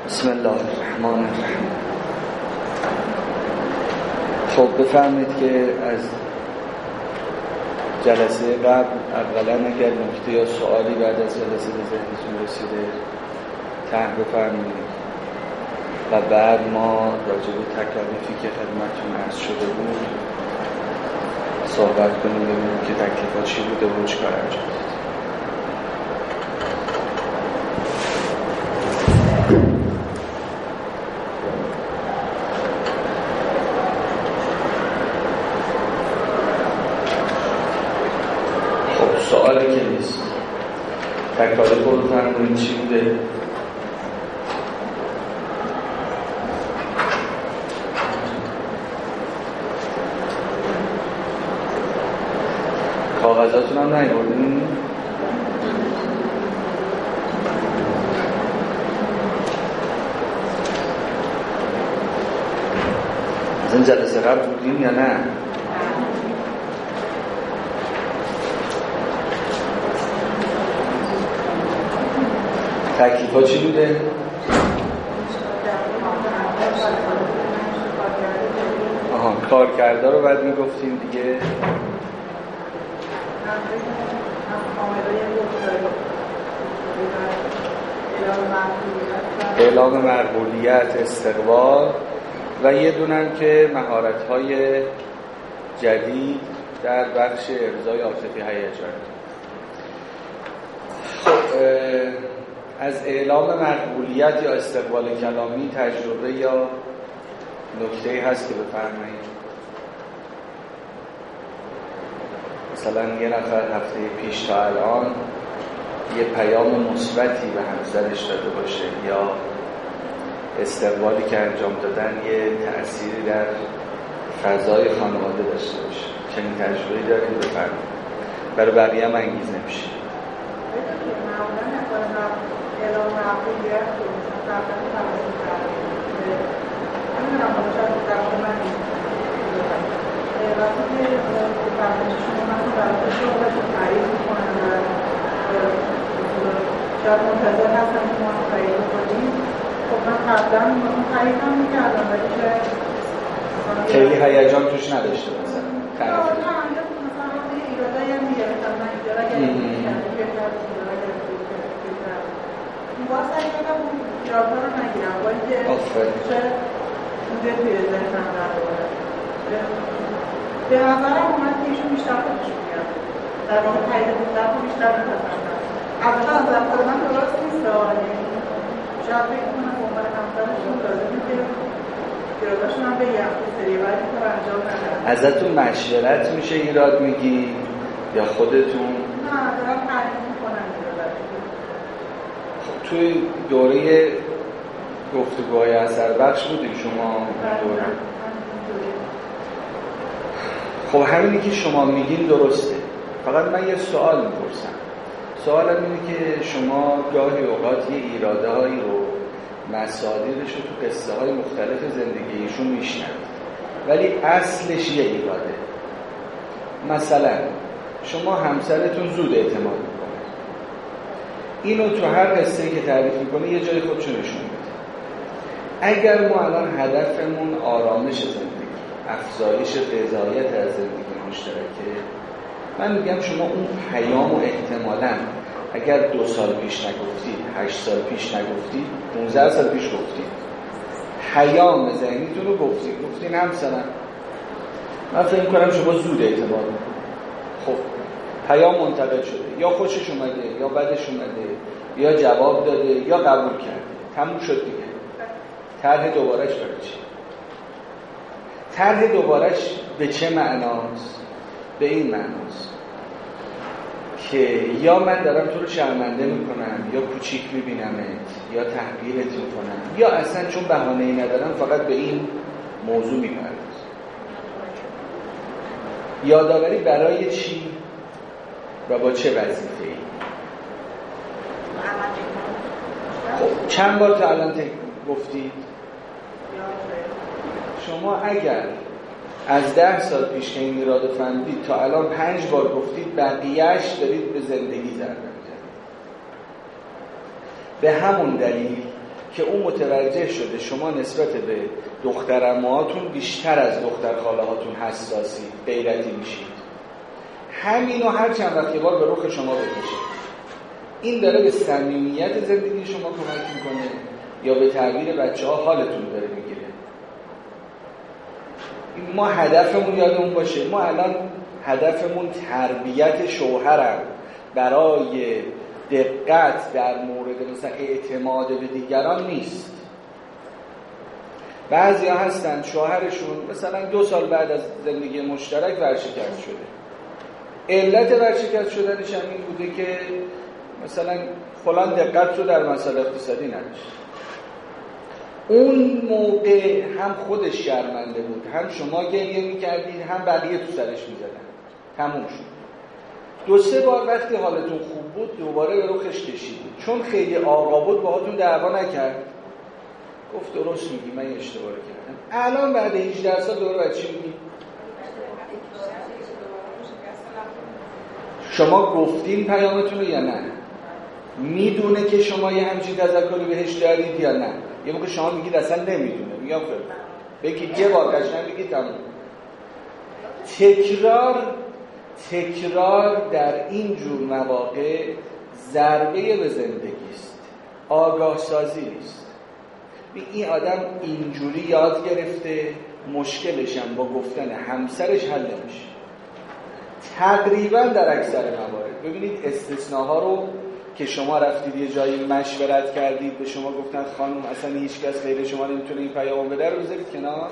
بسم الله الرحمن الرحیم. خب بفرمایید که از جلسه قبل اولا اگر نکته یا سوالی بعد از جلسه به ذهنتون رسیده طرح بفرمایید و بعد ما راجع به تکالیفی که خدمتتون عرض شده بود صحبت کنیم، ببینیم که تکلیفات چی بوده و چه کار انجام داد. سوالی که نیست تکالیف رو فرمایید چی بوده؟ کاغذاتون هم نیاوردین؟ از این جلسه قبل بودین یا نه؟ تکلیفا چی بوده؟ کارکردا رو بعد میگفتیم دیگه. اعلام مقبولیت، استقبال و یه دونم که مهارت‌های جدید در بخش ارضای عاطفی هیجان. خب از اعلام مقبولیت یا استقبال کلامی تجربه یا نکته‌ای هست که بفرمایید؟ مثلا یه نفر هفته پیش تا الان یه پیام مثبتی به همسرش داده باشه یا استقبالی که انجام دادن یه تأثیری در فضای خانواده داشته باشه. چنین تجربه‌ای دارید؟ بفرمایید. برای بقیه هم انگیزه میشه. اعلام مقبولیت رو قبلا توسط کردیم نمیدونم باید شاید در من وقتی که فرمایش شما من برای شغلش رو خرید میکنم و شاید منتظر هستم که ما خرید بکنیم. خب من قبلا خرید هم میکردم ولی شاید خیلی هیجان توش نداشته مثلا مثلا ایرادایی هم میگرفتم من اینجا اگر باز سعی کردم اون ایرادها رو نگیرم باید که چه اونجا توی ذهنم در باره به نظرم اومد که ایشون بیشتر خودش میگرد در واقع تایید بودن رو بیشتر میتونم البته از رفتار من درست نیست شاید فکر کنم به عنوان همسرشون لازمه که ایراداشون هم بگم که سری باید که انجام ندارم. ازتون مشورت میشه ایراد میگی یا خودتون؟ نه دارم تعریف میکنم ایرادات. توی دوره گفتگوهای اثر بخش بودیم شما دوره؟ خب همینی که شما میگین درسته، فقط من یه سوال میپرسم. سوالم اینه که شما گاهی اوقات یه ایراده هایی رو مسادیرش رو تو قصه های مختلف زندگیشون میشنن ولی اصلش یه ایراده. مثلا شما همسرتون زود اعتماد میکنه، اینو تو هر قصه‌ای که تعریف میکنه یه جای خودشو نشون میده. اگر ما الان هدفمون آرامش زندگی، افزایش رضایت از زندگی مشترکه، من میگم شما اون پیامو احتمالاً اگر 2 سال پیش نگفتید، 8 سال پیش نگفتید، 15 سال پیش گفتید، پیام ذهنیتون رو گفتین همسرم من فکر کنم شما زود اعتماد میکنید. خب پیام منتقل شده، یا خوشش اومده یا بدش اومده یا جواب داده یا قبول کرده، تموم شد دیگه. طرح دوبارهش برای چی؟ طرح دوبارهش به چه معناست؟ به این معناست که یا من دارم تو رو شرمنده میکنم یا کوچیک میبینمت یا تحقیرت میکنم یا اصلا چون بهانه‌ای ندارم فقط به این موضوع میپردازم. یادآوری برای چی و با چه وظیفه‌ای؟ خب چند بار تا الان گفتید؟ شما اگر از 10 سال پیش که این ایراد فهمیدید تا الان 5 بار گفتید، بقیه‌اش دارید به زندگی ضربه می‌زنید. به همون دلیل که اون متوجه شده شما نسبت به دخترعموهاتون بیشتر از دختر خاله هاتون حساسی، غیرتی میشید. همینو هر چند وقت یه بار به رخ شما بکشه. این داره به صمیمیت زندگی شما کمک میکنه یا به تعبیر بچه‌ها حالتون داره میگیره؟ ما هدفمون یادمون باشه، ما الان هدفمون تربیت شوهرم برای دقت در مورد مثلا اعتماد به دیگران نیست. بعضی ها هستن شوهرشون مثلا 2 سال بعد از زندگی مشترک ورشکست شده. علت ورشکست شدنش هم این بوده که مثلا فلان دقت رو در مسائل اقتصادی نداشت. اون موقع هم خودش شرمنده بود، هم شما گریه میکردید، هم بقیه تو سرش میزدن. تموم شد. 2-3 بار وقتی حالتون خوب بود دوباره به رخش کشیدید. چون خیلی آقا بود باهاتون دعوا نکرد، گفت درست میگی من اشتباه کردم. الان بعد 18 سال دوباره بعد چی میگی؟ شما گفتین پیامتون رو یا نه؟ میدونه که شما یه همچین تذکری بهش دارید یا نه؟ یه موقع شما میگید اصلا نمیدونه، میگم خیلی بگید یه بار قشنگ بگید تموم. تکرار در این جور مواقع ضربه به زندگی است، آگاه سازی نیست. این آدم اینجوری یاد گرفته، مشکلش هم با گفتن همسرش حل نمیشه. تقریبا در اکثر موارد ببینید استثناها رو که شما رفتید یه جایی مشورت کردید، به شما گفتن خانم اصلا هیچ کس غیر شما نمیتونه این پیامو بده، رو بذارید کنار.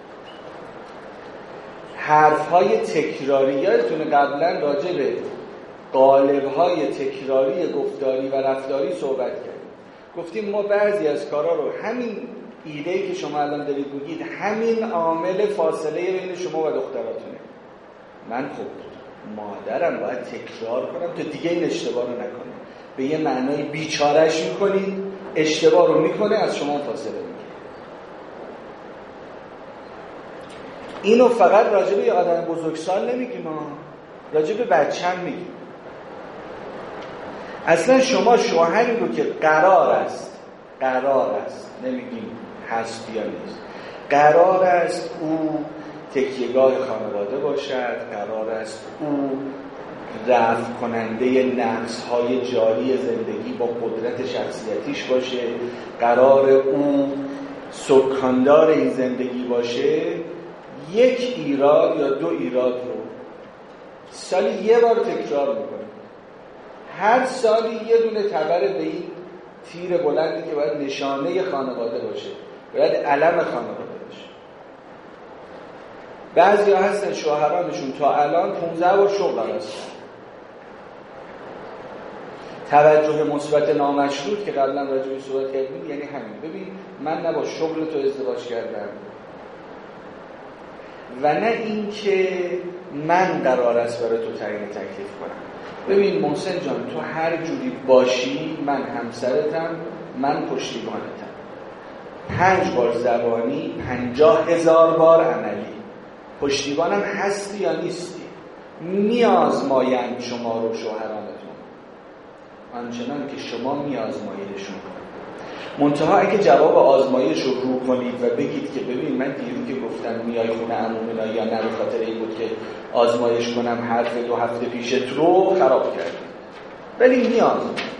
حرف‌های تکراری، یادتونه قبلا راجع به قالب‌های تکراری گفتاری و رفتاری صحبت کردیم. گفتیم ما بعضی از کارا رو، همین ایده‌ای که شما الان دارید میگید همین عامل فاصله بین شما و دختراتونه. من خب مادرم باید تکرار کنم تا دیگه این اشتباه رو نکنه. به یه معنای بیچارهش میکنید، اشتباه رو میکنه، از شما فاصله میگیره. اینو فقط راجع به یه آدم بزرگسال نمیگیم، راجع به بچه‌م میگیم. اصلا شما شوهری رو که قرار است نمیگیم هست یا نیست، قرار است او تکیهگاه خانواده باشد، قرار است او رفع کننده نقص‌های جاری زندگی با قدرت شخصیتیش باشه، قرار او سکاندار این زندگی باشه، 1 ایراد یا 2 ایراد رو سالی یه بار تکرار میکنه. هر سالی یه دونه تبر به این تیر بلندی که باید نشانه خانواده باشه، باید علم خانواده باشه. بعضی ها هستن شوهرانشون تا الان 15 بار شغل هستن. توجه مثبت نامشروط که قبلا راجع به صحبت کردیم یعنی همین. ببین من نه با شغل تو ازدواج کردم و نه این که من قرار است برای تو تعیین تکلیف کنم. ببین محسن جان، تو هر جوری باشی من همسرتم، من پشتیبانتم. 5 بار زبانی، 50,000 بار عملی. پشتیبانم هستی یا نیستی؟ میازمایند شما رو شوهرانتون آنچنان که شما میازماییدشون کنید. منتها اگه جواب آزمایش رو رو کنید و بگید که ببین من دیروز که گفتم میای خونه عمومینا یا نه، به خاطر این بود که آزمایش کنم حرف 2 هفته پیشت رو خراب کردید، ولی میازمایید.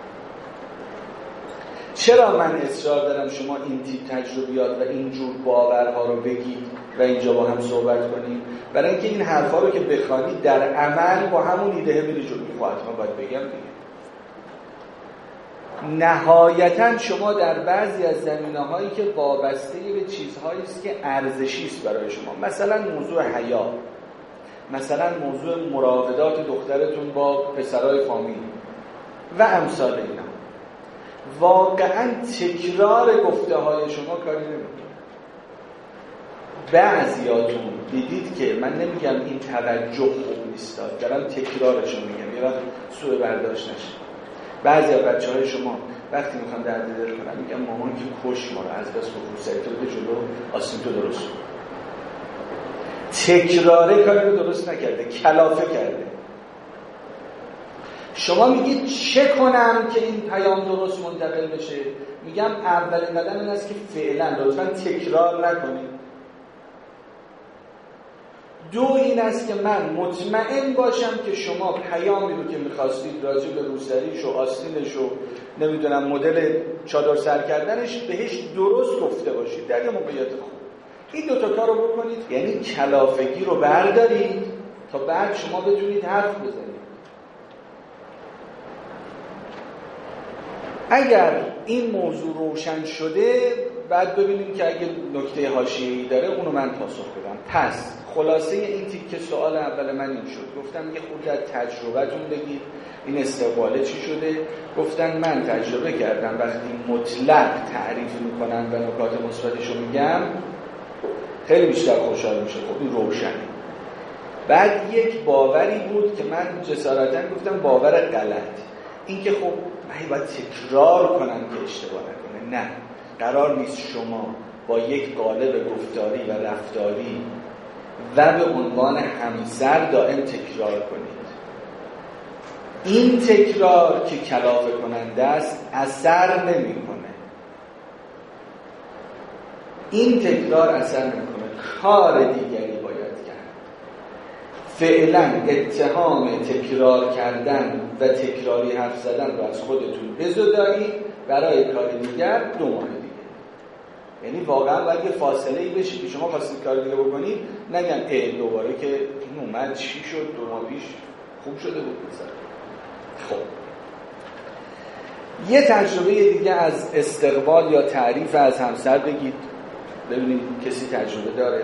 چرا من اصرار دارم شما این تیپ تجربیات و اینجور باورها رو بگید و اینجا با هم صحبت کنیم؟ برای اینکه این حرفا رو که بخوانید در عمل با همون ایده میره جلو. حتما باید بگم دیگه. نهایتاً شما در بعضی از زمینه‌هایی که وابسته به چیزهایی است که ارزشی است برای شما، مثلا موضوع حیا، مثلا موضوع مراودات دخترتون با پسرای فامیل و امثال اینا، واقعاً تکرار گفته‌های شما کاری نمی‌کنه. بعضیاتون دیدید که من نمیگم این توجه خوب نیست، دارم تکرارشو میگم، یه وقت سوء برداشت نشه. بعضی از بچه‌های شما وقتی میخوام درد دل کنم میگم مامان که کش ما رو، از بس خصوصیت رو به جلو آسیم تو درست شد. تکراره کاری رو درست نکرده، کلافه کرده. شما میگید چه کنم که این پیام درست منتقل بشه؟ میگم اولین قدم این است که فعلا لطفاً تکرار نکنید. دو این است که من مطمئن باشم که شما پیامی رو که می‌خواستید راجع به روسریش و آستینش و نمیدونم مدل چادر سر کردنش بهش درست گفته باشید در یه موقعیت خوب. این دوتا کار رو بکنید، یعنی کلافگی رو بردارید تا بعد شما بتونید حرف بزنید. اگر این موضوع روشن شده بعد ببینیم که اگه نکته حاشیه‌ای داره اونو من پاسخ بدم. پس خلاصه این تیکه سوال اول من این شد، گفتم یه خود از تجربتون بگید این استقباله چی شده. گفتن من تجربه کردم وقتی مطلق تعریف میکنم و نکات مثبتشو میگم خیلی بیشتر خوشحال میشه. خب این روشنه. بعد یک باوری بود که من جسارتاً گفتم باور غلط، این که خب من باید تکرار کنم که اشتباه نکنه. نه، قرار نیست شما با یک قالب گفتاری و رفتاری و به عنوان همسر دائم تکرار کنید. این تکرار که کلافه کننده است اثر نمیکنه. این تکرار اثر نمیکنه، کار دیگری باید کرد. فعلا اتهام تکرار کردن و تکراری حرف زدن رو از خودتون بزدایید برای کار دیگر 2 ماه دیگه. یعنی واقعا باید یه فاصله‌ای بشه که شما خواستید کار دیگه بکنید نگن دوباره که این اومد چی شد 2 ماه پیش خوب شده بود مثلا. خب یه تجربه دیگه از استقبال یا تعریف از همسر بگید ببینید کسی تجربه داره.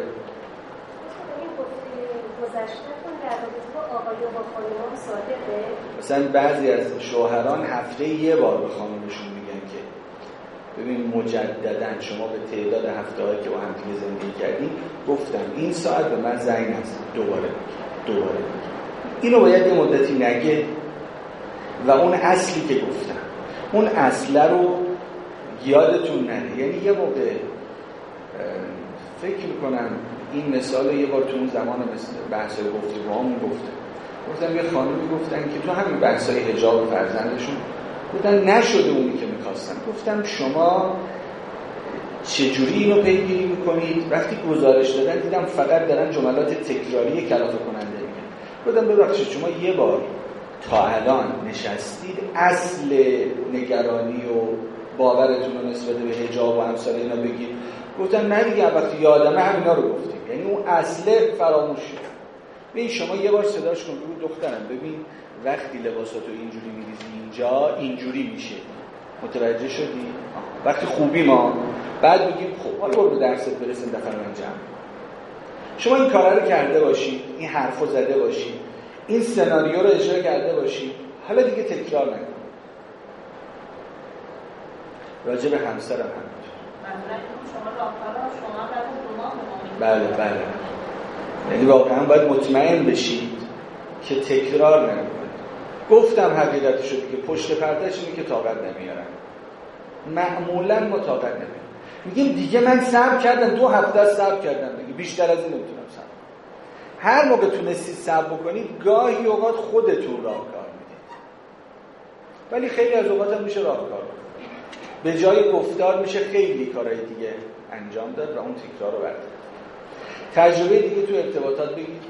گذشته‌تون در رابطه با آقای و با خانم‌ها صادقه؟ مثلا بعضی از شوهران هفته یه بار به خانمشون میگن که ببین مجدداً شما به تعداد هفته‌هایی که با هم دیگه زندگی کردیم گفتم این ساعت به من زنگ نزن، دوباره اینو باید یه مدتی نگه و اون اصلی که گفتم اون اصله رو یادتون نره. یعنی یه موقع فکر میکنم این مثال یه بار تو اون زمان بحثای گفتگوهامون گفتم یه خانومی گفتن که تو همین بحثای حجاب فرزندشون گفتن نشده اونی که میخواستن. گفتم شما چجوری اینو پیگیری میکنید؟ وقتی گزارش دادن دیدم فقط دارن جملات تکراری کلافه کننده میگن. گفتم ببخشید شما یه بار تا الان نشستید اصل نگرانی و باورتون رو نسبت به حجاب و امثال اینا بگید؟ گفتن نه دیگه وقتی یادمه همینا رو گفتیم. یعنی اون اصله فراموش شد. ببین شما یه بار صداش کن رو دخترم ببین وقتی لباساتو اینجوری میریزی اینجا اینجوری میشه، متوجه شدی؟ وقتی خوبی ما بعد میگیم خب حالا برو به درست برسیم دفعه من جمع. شما این کارا رو کرده باشید، این حرفو زده باشید، این سناریو رو اجرا کرده باشید، حالا دیگه تکرار نکنید. راجع به همسرم همینطور. شما راهکارا شما بعد 2 ماه بله. یعنی واقعا باید مطمئن بشید که تکرار نکنید. گفتم حقیقتش رو دیگه، پشت پردهش اینه که طاقت نمیارن. معمولا ما طاقت نمیارن. میگیم دیگه من صبر کردم 2 هفته صبر کردم دیگه، بیشتر از این نمیتونم صبر. هر موقع تونستید صبر بکنید گاهی اوقات خودتون راهکار میدید، ولی خیلی از اوقات هم میشه راهکار بود. به جای گفتار میشه خیلی کارهای دیگه انجام داد و اون تکرار رو برداشت. تجربه دیگه تو ارتباطات بگید.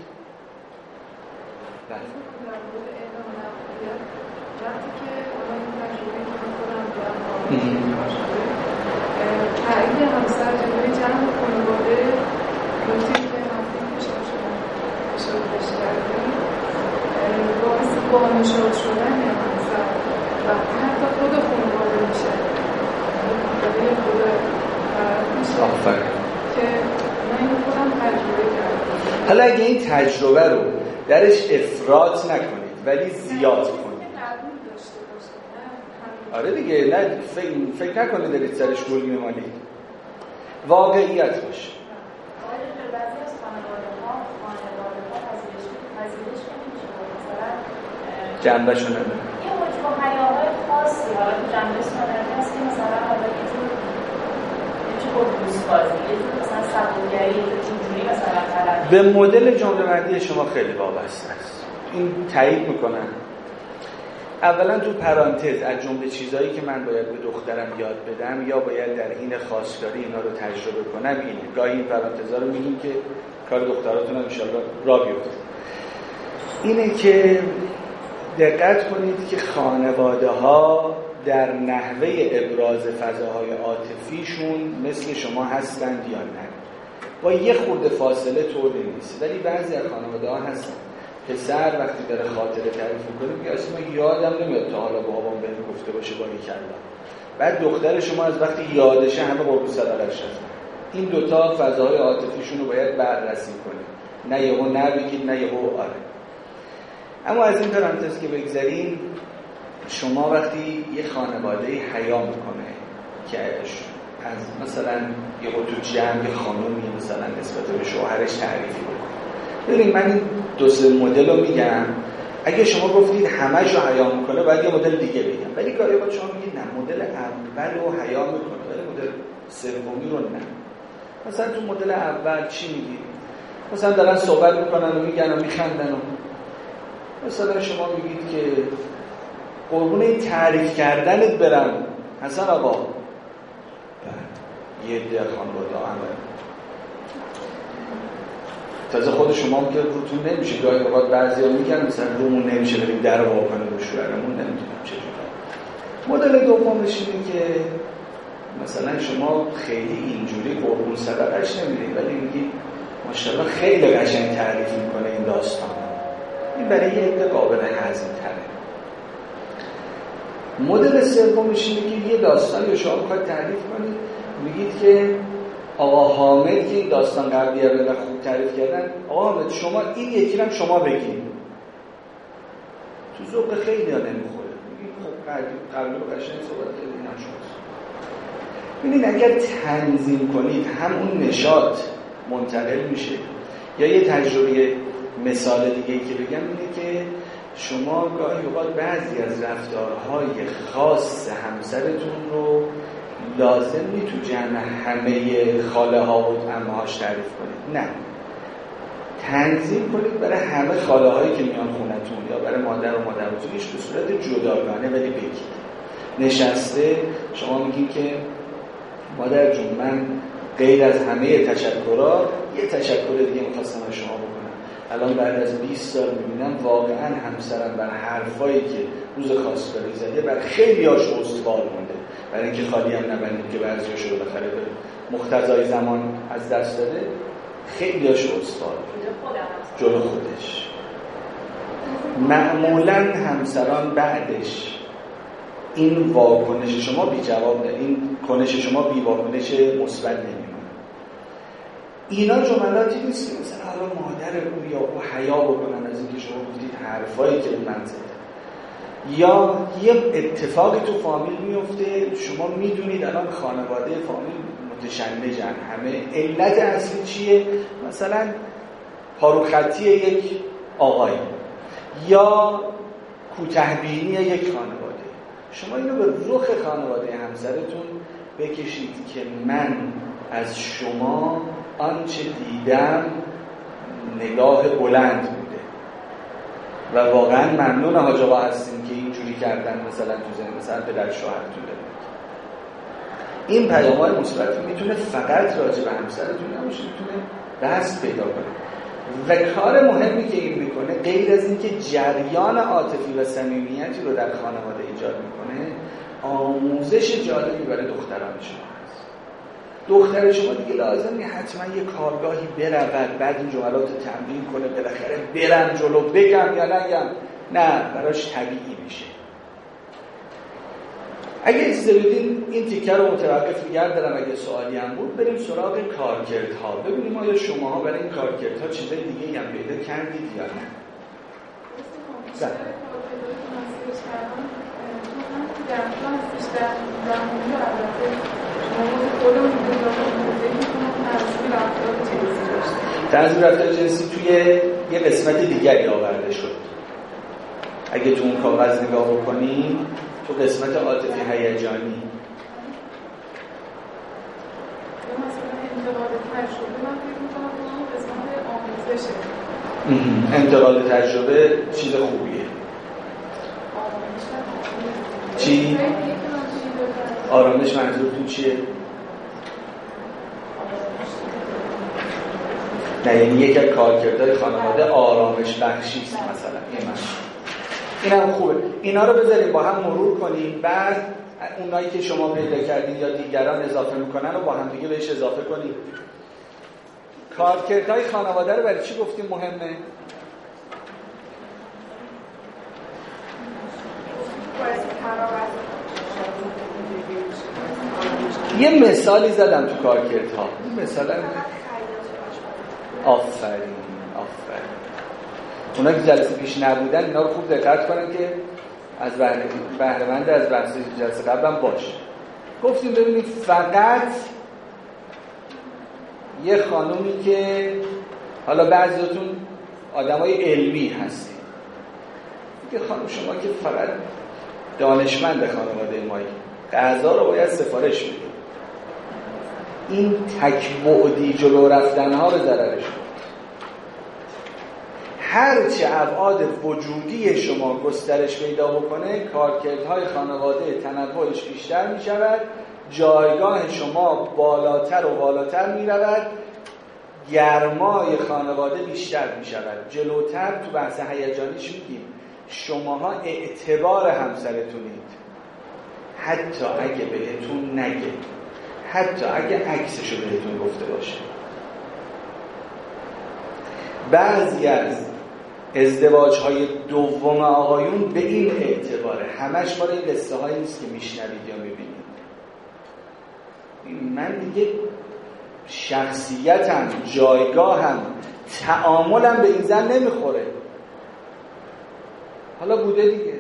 بله. وقتی که این تجربه که خودم دارم تایید همسر جلوی جمع خانواده نکته که هفته پیش اشارهش کردیم باعث بانشاد شدن همسر و حتی خود خانواده میشه، خانواده خود طرف میشه که من اینو خودم تجربه کردم. حالا اگه این تجربه رو درش افراط نکنید ولی زیاد کنید. آره دیگه، نه فکر نکنید دارید سرش گل میمالید، واقعیت باشه. بعضی از خانواده‌ها پذیرش نمیشه، مثلا جنبه‌شو نداره. یه موضوع حیاهای خاصی حالا تو جنبه سنتی هست که مثلا حالا یه جور بازی، یه جور مثلا صبورگری، اینجوری مثلا طرف به مدل جمله بندی شما خیلی وابسته است. این تایید میکنن. اولا تو پرانتز از جمله چیزایی که من باید به دخترم یاد بدم یا باید در این خواستگاری اینا رو تجربه کنم اینه. گاهی این پرانتزا رو میگیم که کار دختراتون هم انشالله را بیفته. اینه که دقت کنید که خانواده ها در نحوه ابراز فضاهای عاطفیشون مثل شما هستند یا نه. با یه خورده فاصله طوری نیست، ولی بعضی از خانواده ها هستن پسر وقتی داره خاطره تعریف میکنه میگه اصلا من یادم نمیاد تا حالا بابام بهم گفته باشه باریکلا. بعد دختر شما از وقتی یادشه همه قربون صدقش رفتن. این دوتا فضاهای عاطفیشون رو باید بررسی کنید، نه یهو نبگید نه یهو آره. اما از این پرانتز که بگذاریم، شما وقتی یه خانواده حیا میکنه که از مثلا یه تو جمع خانومی مثلا نسبت به شوهرش تعریفی بکنه، ببینید من این دو سه مدل رو میگم. اگه شما گفتید همه‌شو حیا میکنه باید یه مدل دیگه بگم، ولی گاهی وقت شما میگید نه مدل اول رو حیا میکنه ولی مدل سومی رو نه. مثلا تو مدل اول چی میگید؟ مثلا دارن صحبت میکنن و میگن و میخندن و مثلا شما میگید که قربون این تعریف کردنت برم حسن آقا، یه ده خانواده همه تازه خود شما هم که روتون نمیشه. گاهی اوقات بعضی ها میگن مثلا رومون نمیشه بریم در رو واکنه به شوهرمون، نمیدونم چجوری. مدل دومش اینه که مثلا شما خیلی اینجوری قربون صدقش نمیدید ولی میگید ماشاءالله خیلی قشنگ تعریف میکنه این داستان. این برای یه عده قابل هضم تره. مدل سومش اینه که یه داستان رو شما بخواید تعریف کنید، میگید که آقا حامد که این داستان قبلیه رو خوب تعریف کردن، آقا حامد شما این یکی رو شما بگید. تو ذوق خیلی ها نمیخوره، میگید خب قبل رو قشنگ صحبت کردید نشد. ببینید اگر تنظیم کنید همون نشاط منتقل میشه. یا یه تجربه مثال دیگه که بگم اینه که شما گاهی اوقات بعضی از رفتارهای خاص همسرتون رو لازم نیست تو جمع همه خاله ها و عمه‌هاش تعریف کنید، نه، تنظیم کنید برای همه خاله هایی که میان خونتون یا برای مادر و مادر بزرگش به صورت جداگانه ولی بگید. نشسته شما میگین که مادر جون من غیر از همه تشکرها یه تشکر دیگه می‌خواستم از شما بکنم. الان بعد از 20 سال می‌بینم واقعاً همسرم بر حرفایی که روز خواستگاری زده بر خیلی‌هاش استوار مونده. برای اینکه خالی هم نبندیم که بعضی‌هاش رو بالاخره به مقتضای زمان از دست داده، خیلی‌هاش استوار جلو خودش. معمولاً همسران بعدش این واکنش شما بی جواب، این کنش شما بی واکنش مثبت نمیمونه. اینا جملاتی نیست که مثلا حالا مادر او یا او حیا بکنن از اینکه شما گفتید حرفایی که من زدم، یا یه اتفاقی تو فامیل میفته شما میدونید الان خانواده فامیل متشنجن، همه علت اصلی چیه؟ مثلا پاروخطی یک آقای یا کوتاه‌بینی یک خانواده. شما اینو به رخ خانواده همسرتون بکشید که من از شما آنچه دیدم نگاه بلند بوده و واقعا ممنون حاج آقا هستیم که اینجوری کردن مثلا تو زن مثلا پدر شوهرتون دارید. این پیام‌های مثبت میتونه فقط راجع به همسرتون نباشه، میتونه دست پیدا کنه. و کار مهمی که این میکنه غیر از اینکه جریان عاطفی و صمیمیتی رو در خانواده ایجاد میکنه، آموزش جالبی برای دختران شما هست. دختر شما دیگه لازم نیست حتما یه کارگاهی برود بعد این جملات رو تمرین کنه بالاخره برم جلو بگم یا نگم، نه، براش طبیعی میشه. اگه اجازه بدین این تیکه رو متوقف می‌گردم، اگه سوالی هم بود بریم سراغ کارکردها، ببینیم آیا شماها برای این کارکردها چیزای دیگه هم پیدا کردید یا نه. تنظیم رفتار جنسی توی یه قسمت دیگری آورده شد. اگه تو اون کاغذ نگاه بکنی تو قسمت عاطفی هیجانی انتقال تجربه چیز خوبیه. چی؟ آرامش منظورتون چیه؟ نه یعنی یک از کارکردهای خانواده آرامش بخشی است مثلا. اینم خوبه. اینا رو بذاریم با هم مرور کنیم، بعد اونایی که شما پیدا کردین یا دیگران اضافه میکنن رو با هم دیگه بهش اضافه کنیم. کارکردهای خانواده رو برای چی گفتیم مهمه؟ یه مثالی زدم تو کارکردها. این مثلا آفرین. اونا که جلسه پیش نبودن اینا رو خوب دقت کنن که از بهره‌مند از بحث جلسه قبلم باشه. گفتیم ببینید فقط یه خانومی که حالا بعضیاتون آدمای علمی هستید، یه خانم شما که فقط دانشمند خانواده مایی غذا رو باید سفارش بدید، این تک‌بعدی جلو رفتنها به ضررش بود. هرچه ابعاد وجودی شما گسترش پیدا بکنه، کارکردهای خانواده تنوعش بیشتر می شود، جایگاه شما بالاتر و بالاتر می رود، گرمای خانواده بیشتر می شود. جلوتر تو بحث هیجانیش میگیم شماها اعتبار همسرتونید، حتی اگه بهتون نگه، حتی اگه عکسشو بهتون گفته باشه. بعضی از ازدواج‌های دوم آقایون به این اعتباره، همش مال این قصه هایی نیست که میشنوید یا میبینید. من دیگه شخصیتم، جایگاهم، تعاملم به این زن نمیخوره. حالا بوده دیگه.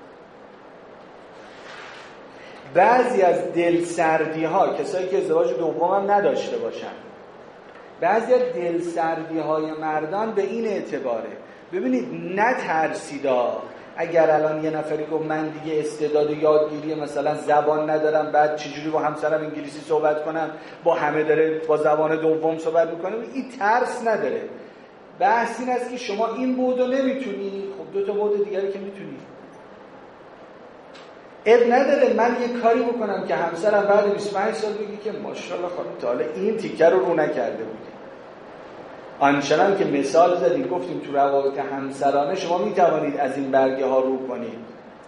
بعضی از دلسردی ها، کسایی که ازدواج دوم هم نداشته باشن، بعضی از دلسردی های مردان به این اعتباره. ببینید نترسیدا اگر الان یه نفری گفت من دیگه استعداد یادگیری مثلا زبان ندارم، بعد چجوری با همسرم انگلیسی صحبت کنم، با همه داره با زبان دوم صحبت میکنه، این ترس نداره. بحث این است که شما این بودو نمیتونی، خب دو تا بود دیگری که میتونی. اب نداره من یه کاری بکنم که همسرم بعد 25 سال بگی که ماشاءالله خانم تا حالا این تیکه رو نکرده بودی. آنچنان که مثال زدیم گفتیم تو روابط همسرانه شما میتوانید از این برگه ها رو کنید.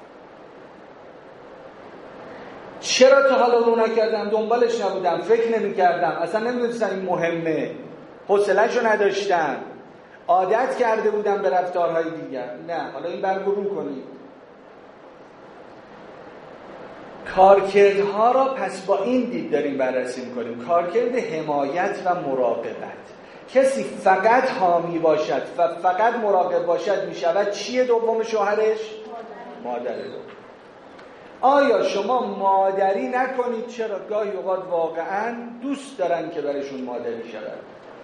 چرا تا حالا رو نکردم؟ دنبالش نبودم، فکر نمی کردم، اصلا نمیدونستم این مهمه، حوصله‌شو نداشتم، عادت کرده بودم به رفتارهای دیگر. نه، حالا این برگو رو کنید. کارکردها را پس با این دید داریم بررسی میکنیم. کارکرد حمایت و مراقبت. کسی فقط حامی باشد و فقط مراقب باشد میشود چیه دوم شوهرش؟ مادر دوم. آیا شما مادری نکنید؟ چرا؟ گاهی اوقات واقعا دوست دارن که برشون مادری شود.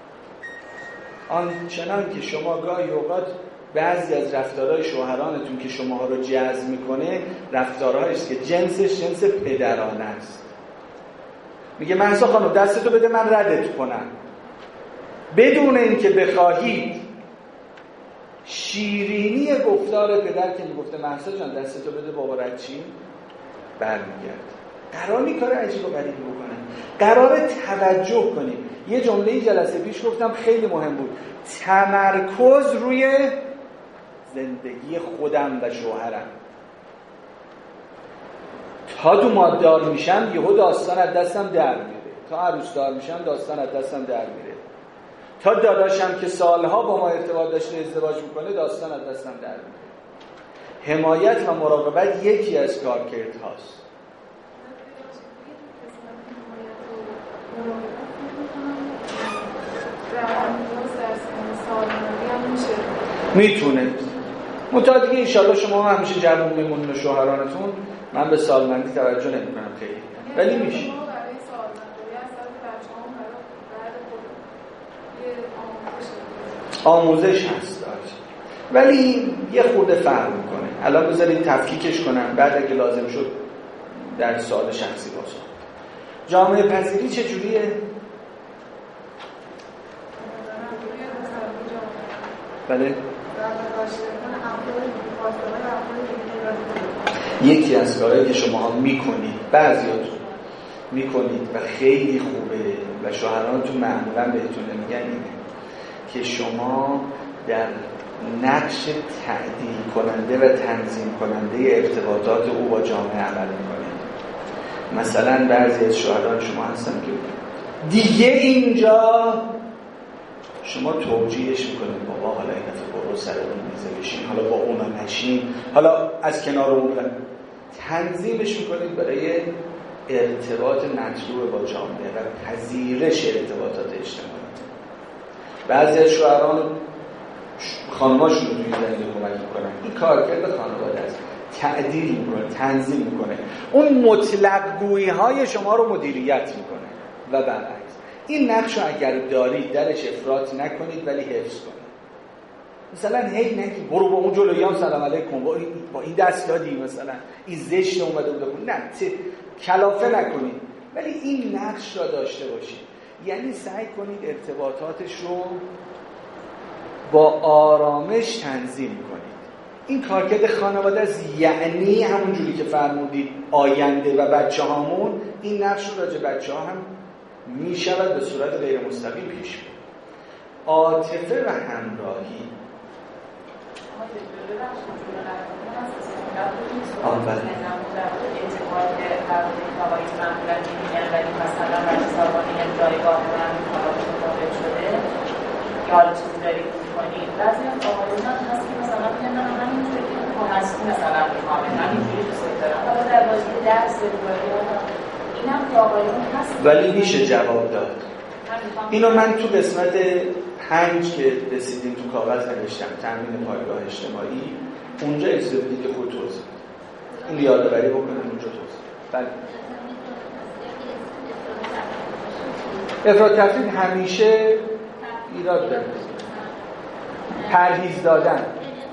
آنچنان که شما گاهی اوقات بعضی از رفتارهای شوهرانتون که شماها رو جذب میکنه رفتارهایی است که جنسش جنس پدرانه است. میگه مهسا خانم دستتو بده من ردت کنم، بدون اینکه بخواهید. شیرینی گفتار پدر که میگفته مهسا جان دستتو بده بابا رد چی؟ برمیگرد. قرار نی کار عجیب و غریبی بکنه، قرار توجه کنیم. یه جمله جلسه پیش گفتم خیلی مهم بود، تمرکز روی زندگی خودم و شوهرم. تا دوماددار میشم یهو داستان از دستم در میره، تا عروسدار میشم داستان از دستم در میره، تا داداشم که سالها با ما ارتباط داشته ازدواج میکنه داستان از دستم در میره. حمایت و مراقبت یکی از کارکردهاست. میتونه متعادی که انشاءالله شما هم همیشه جوون میمونین و شوهرانتون. من به سالمندی توجه نمیکنم خیلی، ولی میشه. آموزش هست ولی یه خورده فرق میکنه. الان بذارید تفکیکش کنم، بعد اگه لازم شد در سوال شخصی بازم. جامعه پذیری چجوریه؟ بله یکی از کارهایی که شما ها میکنید، بعضیاتون میکنید و خیلی خوبه و شوهرانتون معمولا بهتون میگن اینه که شما در نقش تعدیل کننده و تنظیم کننده ارتباطات او با جامعه عمل میکنید. مثلا بعضی از شوهران شما هستن که دیگه اینجا شما توجیهش میکنید بابا حالا این دفعه برو سر اون میزه بشین، حالا با اون نشین، حالا از کنار اون تنظیمش میکنید برای ارتباط مطلوب با جامعه و پذیرش ارتباطات اجتماعی. بعضی از شوهران خانماشون رو توی زمینه کمک میکنن. این کارکرد خانواده است، تعدیل میکنه، تنظیم میکنه، اون مطلق گویی های شما رو مدیریت میکنه و برعکس. این نقش رو اگر دارید درش افراط نکنید ولی حفظ کنید. مثلا هی نگید برو با اون جلویان سلام علیکم با این دست دادی، مثلا این زشت اومده بود، نه کلافه نکنید ولی این نقش را داشته باشید. یعنی سعی کنید ارتباطاتش رو با آرامش تنظیم کنید. این کارکرد خانواده است. یعنی همون جوری که فرمودید آینده و بچه هامون، این نقش رو راجع بچه ها هم می شود به صورت غیر مستقیم پیش برد. عاطفه و همراهی حالا چیزی دارید می‌کنید. بعضی از آقایون هست که مثلا میگن من همینجوری که کمستی مثلا می‌خوام، همینجوری دوست دارم. حالا در بازی درس اینم که آقایون هست ولی میشه جواب داد. اینو من تو قسمت 5 که رسیدیم تو کاغذ نوشتم، تامین پایگاه اجتماعی. اونجا اجازه بدید که خود توضیح بدید. این یادآوری بکنید اونجا توضیح. بله. افراط تفرید همیشه ایراد داره. پرهیز دادن.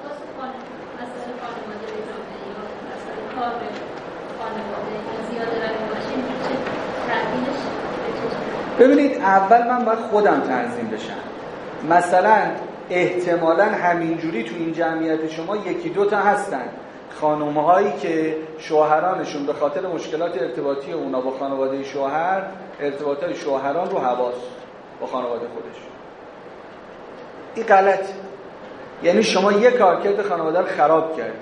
ببینید اول من باید خودم تنظیم بشم. مثلا احتمالاً همینجوری تو این جمعیت شما یکی دو تا هستن خانم‌هایی که شوهرانشون به خاطر مشکلات ارتباطی اونا با خانواده شوهر، ارتباطات شوهران رو حواس با خانواده خودش. این غلط. یعنی شما یک کارکرد خانواده رو خراب کرد.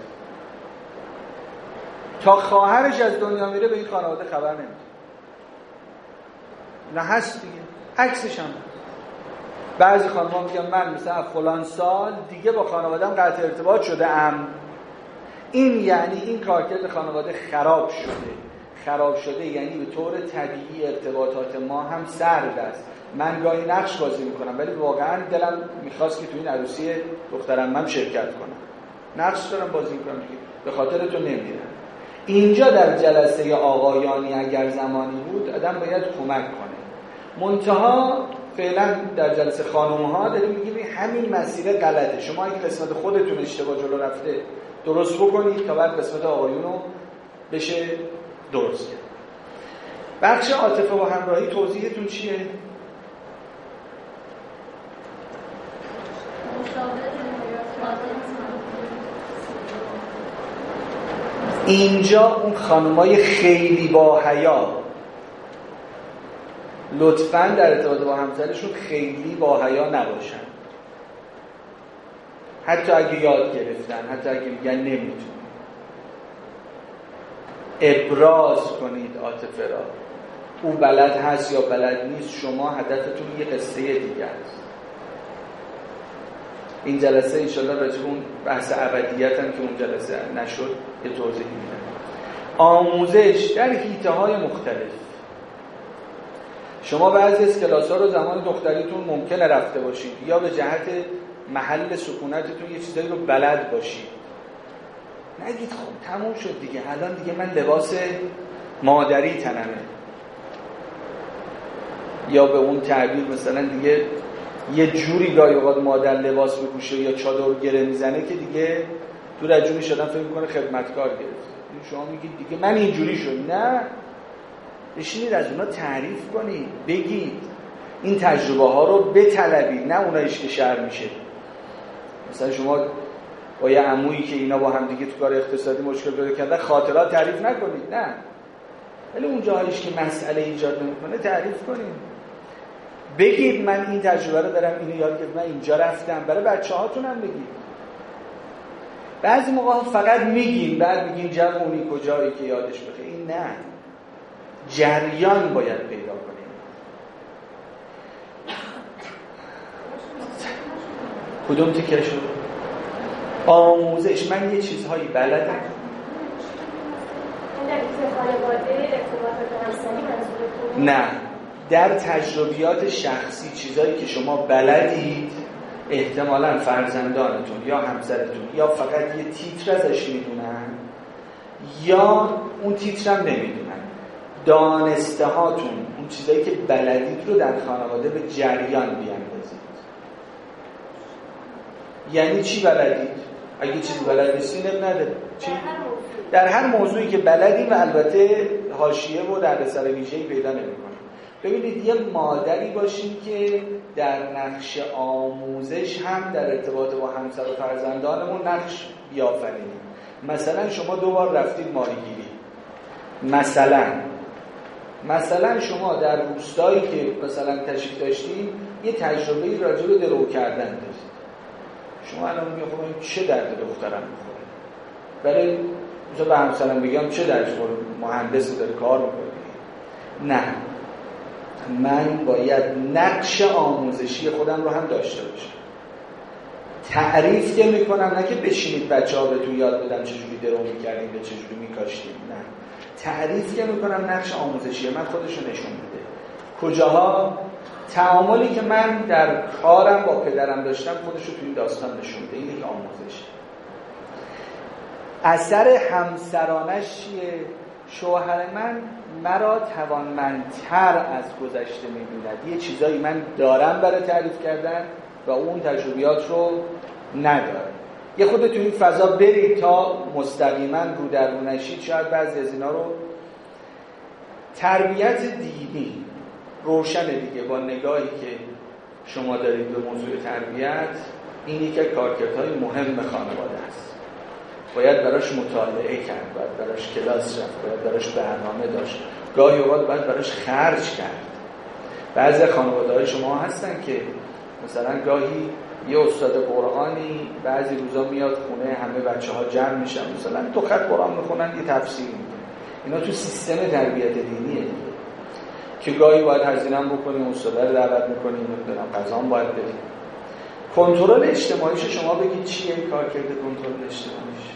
تا خواهرش از دنیا میره به این خانواده خبر نمیده. نه هست دیگه. عکسش هم بعضی خانم‌ها میگن من مثلا فلان سال دیگه با خانواده‌ام قطع ارتباط شده ام. این یعنی این کارکرد خانواده خراب شده یعنی به طور طبیعی ارتباطات ما هم سرد است. من گاهی نقش بازی میکنم ولی واقعا دلم میخواست که تو این عروسی دخترم شرکت کنم، نقش دارم بازی میکنم دیگه، به خاطر تو نمیرم. اینجا در جلسه آقایانی اگر زمانی بود آدم باید کمک کنه. منتها فعلا در جلسه خانوم‌ها داریم میگیم همین مسیر غلطه. شما اگه قسمت خودتون اشتباه جلو رفته درست بکنید تا بعد قسمت آقایون رو بشه درست کرد. بخش عاطفه و همراهی توضیحتون چیه؟ اینجا اون خانمای خیلی با حیا لطفاً در ارتباط با همسرشون خیلی با حیا نباشن. حتی اگه یاد گرفتن، حتی اگه میگن نمیتونن. ابراز کنید عاطفه را. او بلد هست یا بلد نیست، شما هدفتون یه قصه دیگه است. این جلسه انشالله راجع به اون بحث ابدیت هم که اون جلسه نشد یه توضیح میدم. آموزش در حیطه‌های مختلف. شما بعضی از کلاس‌ها رو زمان دختریتون ممکنه رفته باشید یا به جهت محل سکونتتون یه چیزایی رو بلد باشید. نگید خب تموم شد دیگه، الان دیگه من لباس مادری تنمه، یا به اون تعبیر مثلا دیگه یه جوری گاهی اوقات مادر لباس بپوشه یا چادر گره میزنه که دیگه تو رجونی شدن فکر میکنه خدمتکار گرفته. شما میگید دیگه من اینجوری شد. نه، بشینید از اونا تعریف کنید، بگید این تجربه ها رو بطلبید، نه اونایش که شر میشه. مثلا شما با یه عمویی که اینا با هم دیگه تو کار اقتصادی مشکل پیدا کردن خاطرات تعریف نکنید، نه، ولی اون جاهایش که مسئله ایجاد نمیکنه تعریف کنید. بگید من این تجربه رو دارم، اینو یاد گرفتم، من اینجا رفتم، برای بچه‌هاتون هم بگید. بعضی موقع فقط میگیم بعد میگیم جوونی کجایی که یادش بخیر. این نه، جریان باید پیدا کنیم. کدوم تیکه شد؟ آموزش. من یه چیزهایی بلدم. نه، در تجربیات شخصی چیزایی که شما بلدید احتمالاً فرزندانتون یا همسرتون یا فقط یه تیتر ازش میدونن یا اون تیتر هم نمیدونن. دانسته هاتون، اون چیزایی که بلدید رو در خانواده به جریان بیاندازید. یعنی چی بلدید؟ اگه چیزی بلد نیستین نداره. چی؟ در هر موضوعی که بلدید و البته حاشیه و دردسر ویژه‌ای پیدا نمی‌کنه. ببینید یه مادری باشین که در نقش آموزش هم در ارتباط با همسر و فرزندانمون نقش بیافرینید. مثلا شما 2 بار رفتید ماهیگیری، مثلا شما در روستایی که مثلا تشریف داشتید یه تجربه راجع به درو کردن داشتید. شما الان میگید خب چه درد دخترم میخوره، ولی مثلا به همسرم بگم چه دردش میخوره، مهندس داره کار میکنه. نه، من باید نقش آموزشی خودم رو هم داشته باشم. تعریف که میکنم، نه که بشینید بچه‌ها بهتون یاد بدم چجوری درو میکردیم یا چجوری میکاشتیم. نه، تعریف که میکنم نقش آموزشی من خودشو نشون میده. کجاها تعاملی که من در کارم با پدرم داشتم خودشو تو این داستان نشون میده. این یک آموزش. اثر همسرانش چیه؟ شوهر من مرا توانمندتر از گذشته می‌بیند. یه چیزایی من دارم برای تعریف کردن و اون تجربیات رو نداره. یه خود تو این فضا برید تا مستقیما رو در رو نشید. شاید بعضی از اینا رو تربیت دینی روشن دیگه با نگاهی که شما دارید به موضوع تربیت، این یکی از کارکردهای مهم خانواده است. باید براش مطالعه کرد، باید براش کلاس رفت، باید براش برنامه داشت، گاهی اوقات باید براش خرج کرد. بعضی خانواده‌های شما هستن که مثلا گاهی یه استاد قرآنی بعضی روزا میاد خونه، همه بچه‌ها جمع میشن، مثلا 2 خط قرآن میخونن، یه تفسیر میکنن. اینا تو سیستم تربیت دینیه دیگه، که گاهی باید هزینه هم بکنیم، استاد رو دعوت میکنیم، نمیدونم غذا هم باید بدیم. کنترل اجتماعیش شما بگید چیه این کار کرده کنترل اجتماعیش؟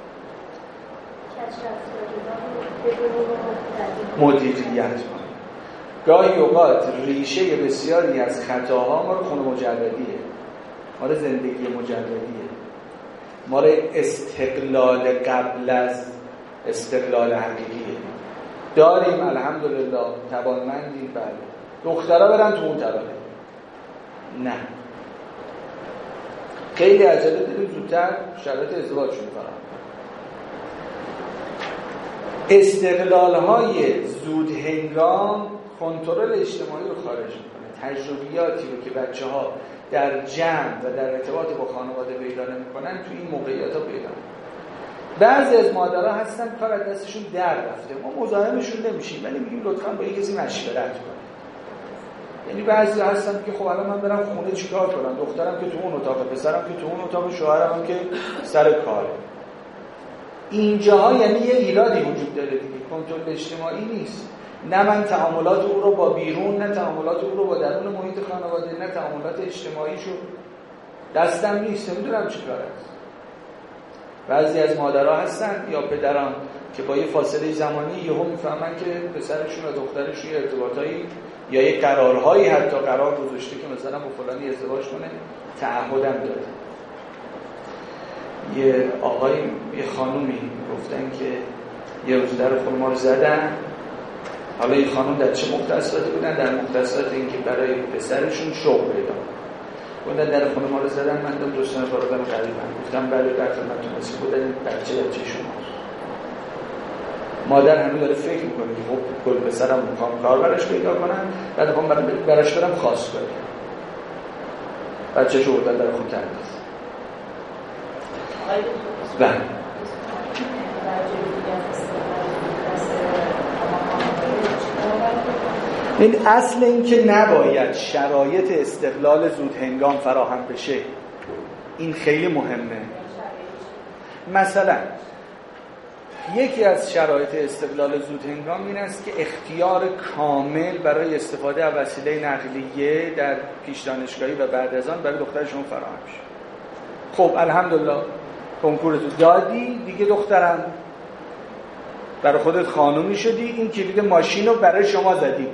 مدیریت کنید. گاهی اوقات ریشه بسیاری از خطاها ما رو خونه مجردیه، ما رو زندگی مجردیه، ما رو استقلال قبل از استقلال حقیقیه. داریم الحمدلله، توانمندیم، بله، دخترها برن تو اون طبقه. نه، خیلی عجله داریم زودتر شرایط ازدواجشون فراهم. استقلال‌های زود هنگام کنترل اجتماعی رو خارج می‌کنه. تجربیاتی رو که بچه‌ها در جمع و در ارتباط با خانواده پیدا نمی‌کنن تو این موقعیت‌ها پیدا می‌کنن. بعضی از مادرها هستن کار از دستشون در رفته، ما مزاحمشون نمیشیم ولی میگیم لطفاً با یک کسی مشورت کنید. یعنی بعضی هستن که خب الان من برم خونه چیکار کنم؟ دخترم که تو اون اتاق، پسرم که تو اون اتاق، شوهرم هم که سر کاره. اینجاها یعنی یه ایرادی وجود داره دیگه، کنترل اجتماعی نیست. نه من تعاملات او رو با بیرون، نه تعاملات او رو با درون محیط خانواده، نه تعاملات اجتماعیشو دستم نیست، نمیدونم چی کار است. بعضی از مادرها هستن یا پدران که با یه فاصله زمانی یهو میفهمن که پسرشون و دخترشون یه ارتباطایی یا یه قرارهایی حتی قرار گذاشته که مثلا با فلانی ازدواج کنه، تعهدم داره. یه آقای یه خانومی گفتن که یه روز در خونه ما رو زدن. حالا این خانم در چه مختصاتی بودن؟ در مختصات این که برای پسرشون شغل پیدا بودن. در خونه ما رو زدن. من دو دوستان فرادم قریبم گفتم بله در خدمتتون هستیم. بودن بچه شماست. مادر همین داره فکر میکنه که خب کل پسرم میخوام کار براش پیدا کنم، بعد میخوام براش برم خواست کنم. بچه‌شو بردن در خونه تربیت. بله. این اصل این که نباید شرایط استقلال زود هنگام فراهم بشه، این خیلی مهمه. مثلا یکی از شرایط استقلال زود هنگام این است که اختیار کامل برای استفاده از وسیله نقلیه در پیش دانشگاهی و بعد از آن برای دختر شما فراهم شه. خب الحمدلله کنکورتو دادی دیگه، دخترم برای خودت خانومی شدی، این کلید ماشین رو برای شما زدی،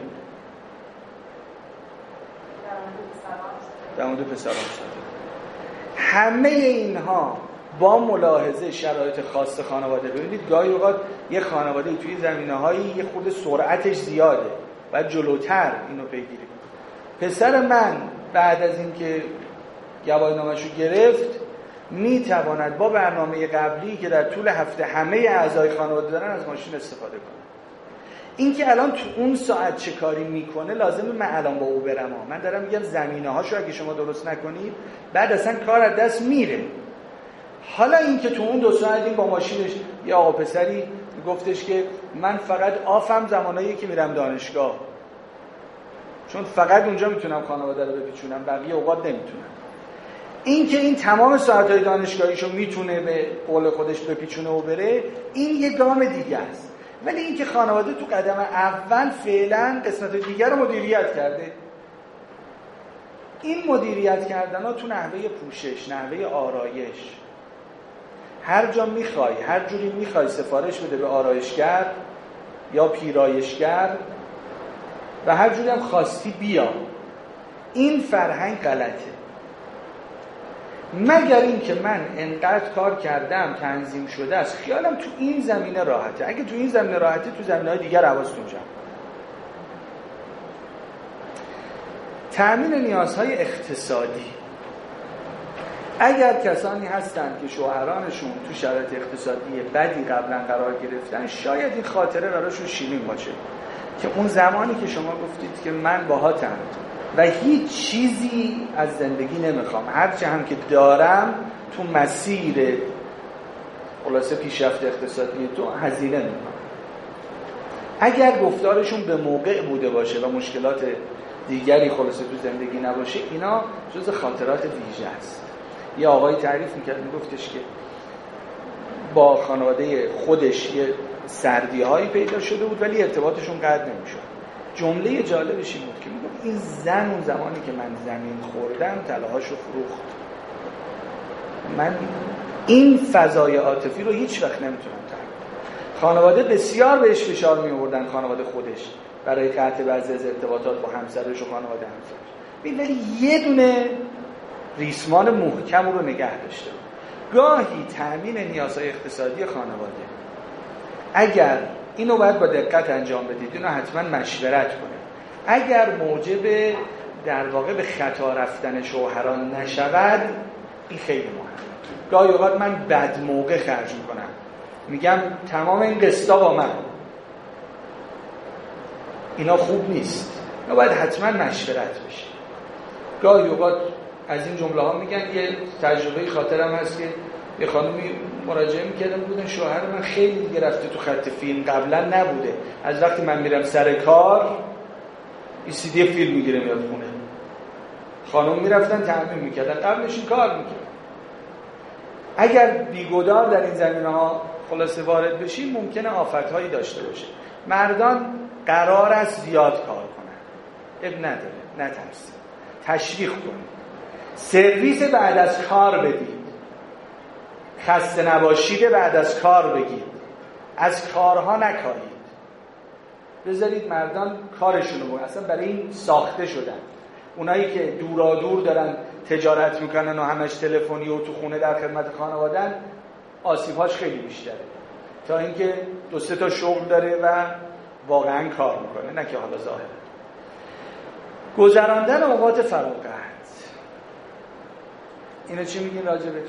در مورد پسران شد. همه اینها با ملاحظه شرایط خاص خانواده. ببینید گاهی اوقات یه خانواده توی زمینه‌هایی یه خود سرعتش زیاده و جلوتر اینو پیگیری کنه. پسر من بعد از اینکه گواهینامه‌شو گرفت میتواند با برنامه قبلی که در طول هفته همه اعضای خانواده دارن از ماشین استفاده کنه. این که الان تو اون ساعت چه کاری میکنه لازمه من الان با او برم. من دارم میگم زمینه‌هاشو اگه شما درست نکنید بعد اصلا کار از دست میره. حالا این که تو اون 2 ساعت این با ماشینش یه آقا پسری گفتش که من فقط آفم زمانایی که میرم دانشگاه، چون فقط اونجا میتونم خانواده رو بپیچونم، بقیه اوقات نمیتونم. این که این تمام ساعت‌های دانشگاهیشو میتونه به قول خودش بپیچونه و بره، این یه گام دیگه است. ولی این که خانواده تو قدم اول فعلا قسمت دیگر رو مدیریت کرده، این مدیریت کردن‌ها تو نحوه پوشش، نحوه آرایش، هر جا میخوای هر جوری میخوای سفارش بده به آرایشگر یا پیرایشگر و هر جوری هم خواستی بیا، این فرهنگ غلطه. مگر این که من انقدر کار کردم تنظیم شده است خیالم تو این زمینه راحته. اگه تو این زمینه راحته تو زمینه‌های دیگر حواستون جمع. تأمین نیازهای اقتصادی. اگر کسانی هستند که شوهرانشون تو شرایط اقتصادی بدی قبلا قرار گرفتن، شاید این خاطره براشون شیرین باشه که اون زمانی که شما گفتید که من باهاتم و هیچ چیزی از زندگی نمیخوام، هرچه هم که دارم تو مسیر خلاصه پیشرفت اقتصادی تو هزینه میکنم. اگر گفتارشون به موقع بوده باشه و مشکلات دیگری خلاصه تو زندگی نباشه، اینا جز خاطرات ویژه است. یه آقایی تعریف میکرد، میگفتش که با خانواده خودش یه سردی‌هایی پیدا شده بود ولی ارتباطشون قطع نمیشد. جمله جالبش این بود که میگفت این زن اون زمانی که من زمین خوردم طلاهاشو فروخت. من این فضای عاطفی رو هیچ وقت نمیتونم تعریف کنم. خانواده بسیار بهش فشار می‌آوردن، خانواده خودش، برای قطع بعضی از ارتباطات با همسرش و خانواده همسرش. ولی یه دونه ریسمان محکم رو نگه داشته بود. گاهی تأمین نیازهای اقتصادی خانواده، اگر اینو باید با دقت انجام بدید، اینو حتما مشورت کنید. اگر موجب در واقع به خطا رفتن شوهران نشود، این خیلی مهمه. گاهی اوقات من بد موقع خرج میکنم، میگم تمام این قسطا با من، اینا خوب نیست. اینا باید حتما مشورت بشه. گاهی اوقات از این جمله ها میگن، یه تجربه خاطرم هست که یه خانومی مراجعه میکردن بودن شوهر من خیلی دیگه رفته تو خط فیلم، قبلا نبوده، از وقتی من میرم سر کار این سی دی فیلم میگیره میاد خونه. خانم میرفتن تأمین میکردن، قبلش این کار میکردن. اگر بیگدار در این زمینه ها خلاصه وارد بشیم ممکنه آفتهایی داشته باشه. مردان قرار است زیاد کار کنن، اب نداره، نترسید، تشویق کنید، سرویس بعد از کار بدید، خسته نباشید بعد از کار بگید، از کارها نکارید، بذارید مردان کارشونو بکنن. اصلا برای این ساخته شدن. اونایی که دورادور دارن تجارت میکنن و همش تلفنی و تو خونه در خدمت خانواده‌ان، آسیب‌هاش خیلی بیشتره تا اینکه 2-3 تا شغل داره و واقعا کار میکنه، نه که حالا ظاهره. گذراندن اوقات فراغت، اینا چی میگین راجبش؟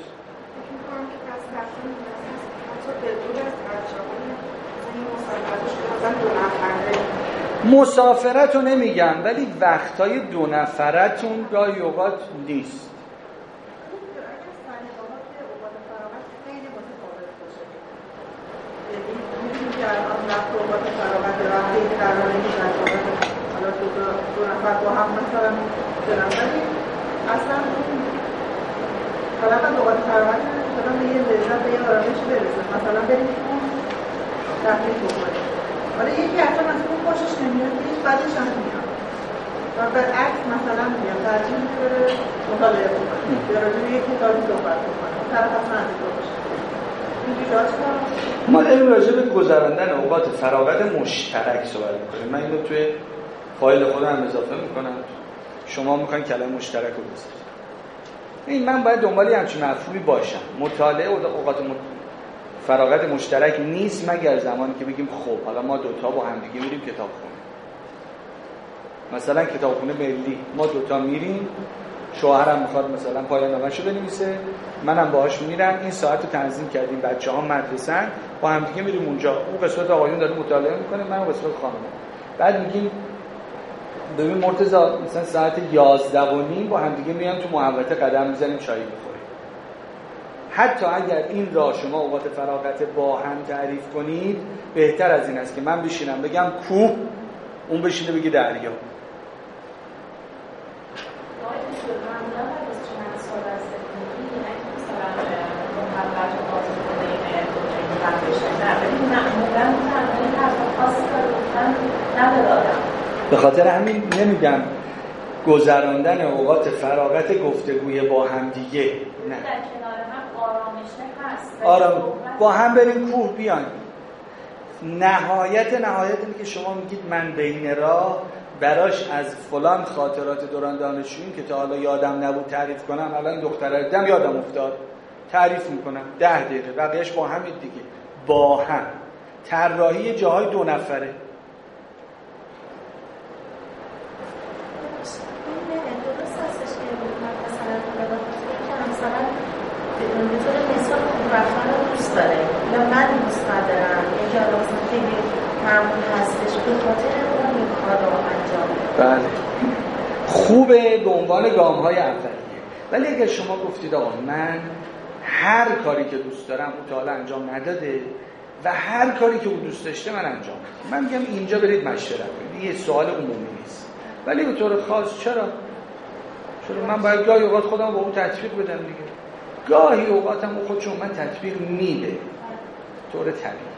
مسافرت رو نمیگم، ولی وقتای 2 نفرتون گاهی اوقات نیست. مثلا دارم، ولی اصلا حالت اوقات فراغت مثلا به یه لذت به یه آرامشی برسه، مثلا بریم تفریح بکنیم. حالا یکی اصلا از اون خوشش نمیاد، هیچ بعدش هم میاد و برعکس مثلا میاد ترجیح می‌کنه مطالعه بکنه یا راجع به یک کتابی صحبت بکنه، طرف اصلا از این باشه. ما داریم راجع به گذراندن اوقات فراغت مشترک صحبت می‌کنیم. من اینو توی فایل خودم اضافه می‌کنم، شما می‌خواید کلمه مشترک رو بذارید. این من باید دنبال همچین مفهومی باشم. مطالعه اوقات فراغت مشترک نیست مگر زمانی که بگیم خب حالا ما دوتا با هم دیگه میریم کتابخونه. مثلا کتابخونه ملی ما دوتا میریم، شوهرم میخواد مثلا پایان نامه‌شو بنویسه، منم باهاش میرم، این ساعت رو تنظیم کردیم، بچه‌ها مدرسه‌ن، با هم دیگه میریم اونجا. اون قسمت آقایون داره مطالعه میکنه، من قسمت خانم. بعد میگیم ببین مرتضی مثلا ساعت 11:30 با هم دیگه میام تو محوطه قدم میزنیم چای میخوریم. حتی اگر این را شما اوقات فراغت با هم تعریف کنید، بهتر از این است که من بشینم بگم کوه، اون بشینه بگه دریا. به خاطر همین نمیگم گذراندن اوقات فراغت گفتگوی با هم دیگه، نه، در کنار هم آرامش هست، آرام با هم بریم کوه بیاین. نهایت اینه که شما میگید من بین راه براش از فلان خاطرات دوران دانشجویی که تا حالا یادم نبود تعریف کنم، الان دختره دیدم یادم افتاد تعریف میکنم 10 دقیقه، بقیه‌اش با هم دیگه. با هم طراحی جاهای 2 نفره. دوست داره یا من دوست ندارم یا لازم خیلی معمول هستش به خاطر اون این کار رو انجام بده. بله خوبه به عنوان گام‌های اولیه، ولی اگر شما گفتید آقا من هر کاری که دوست دارم او تا حالا انجام نداده و هر کاری که او دوست داشته من انجام میدم، من میگم اینجا برید مشورت کنید، یه سوال عمومی نیست. ولی به طور خاص چرا من باید گاهی اوقات خودم با اون تطبیق بدم دیگه، گاهی اوقاتم اون خودشون من تطبیق میده طور طبیعی.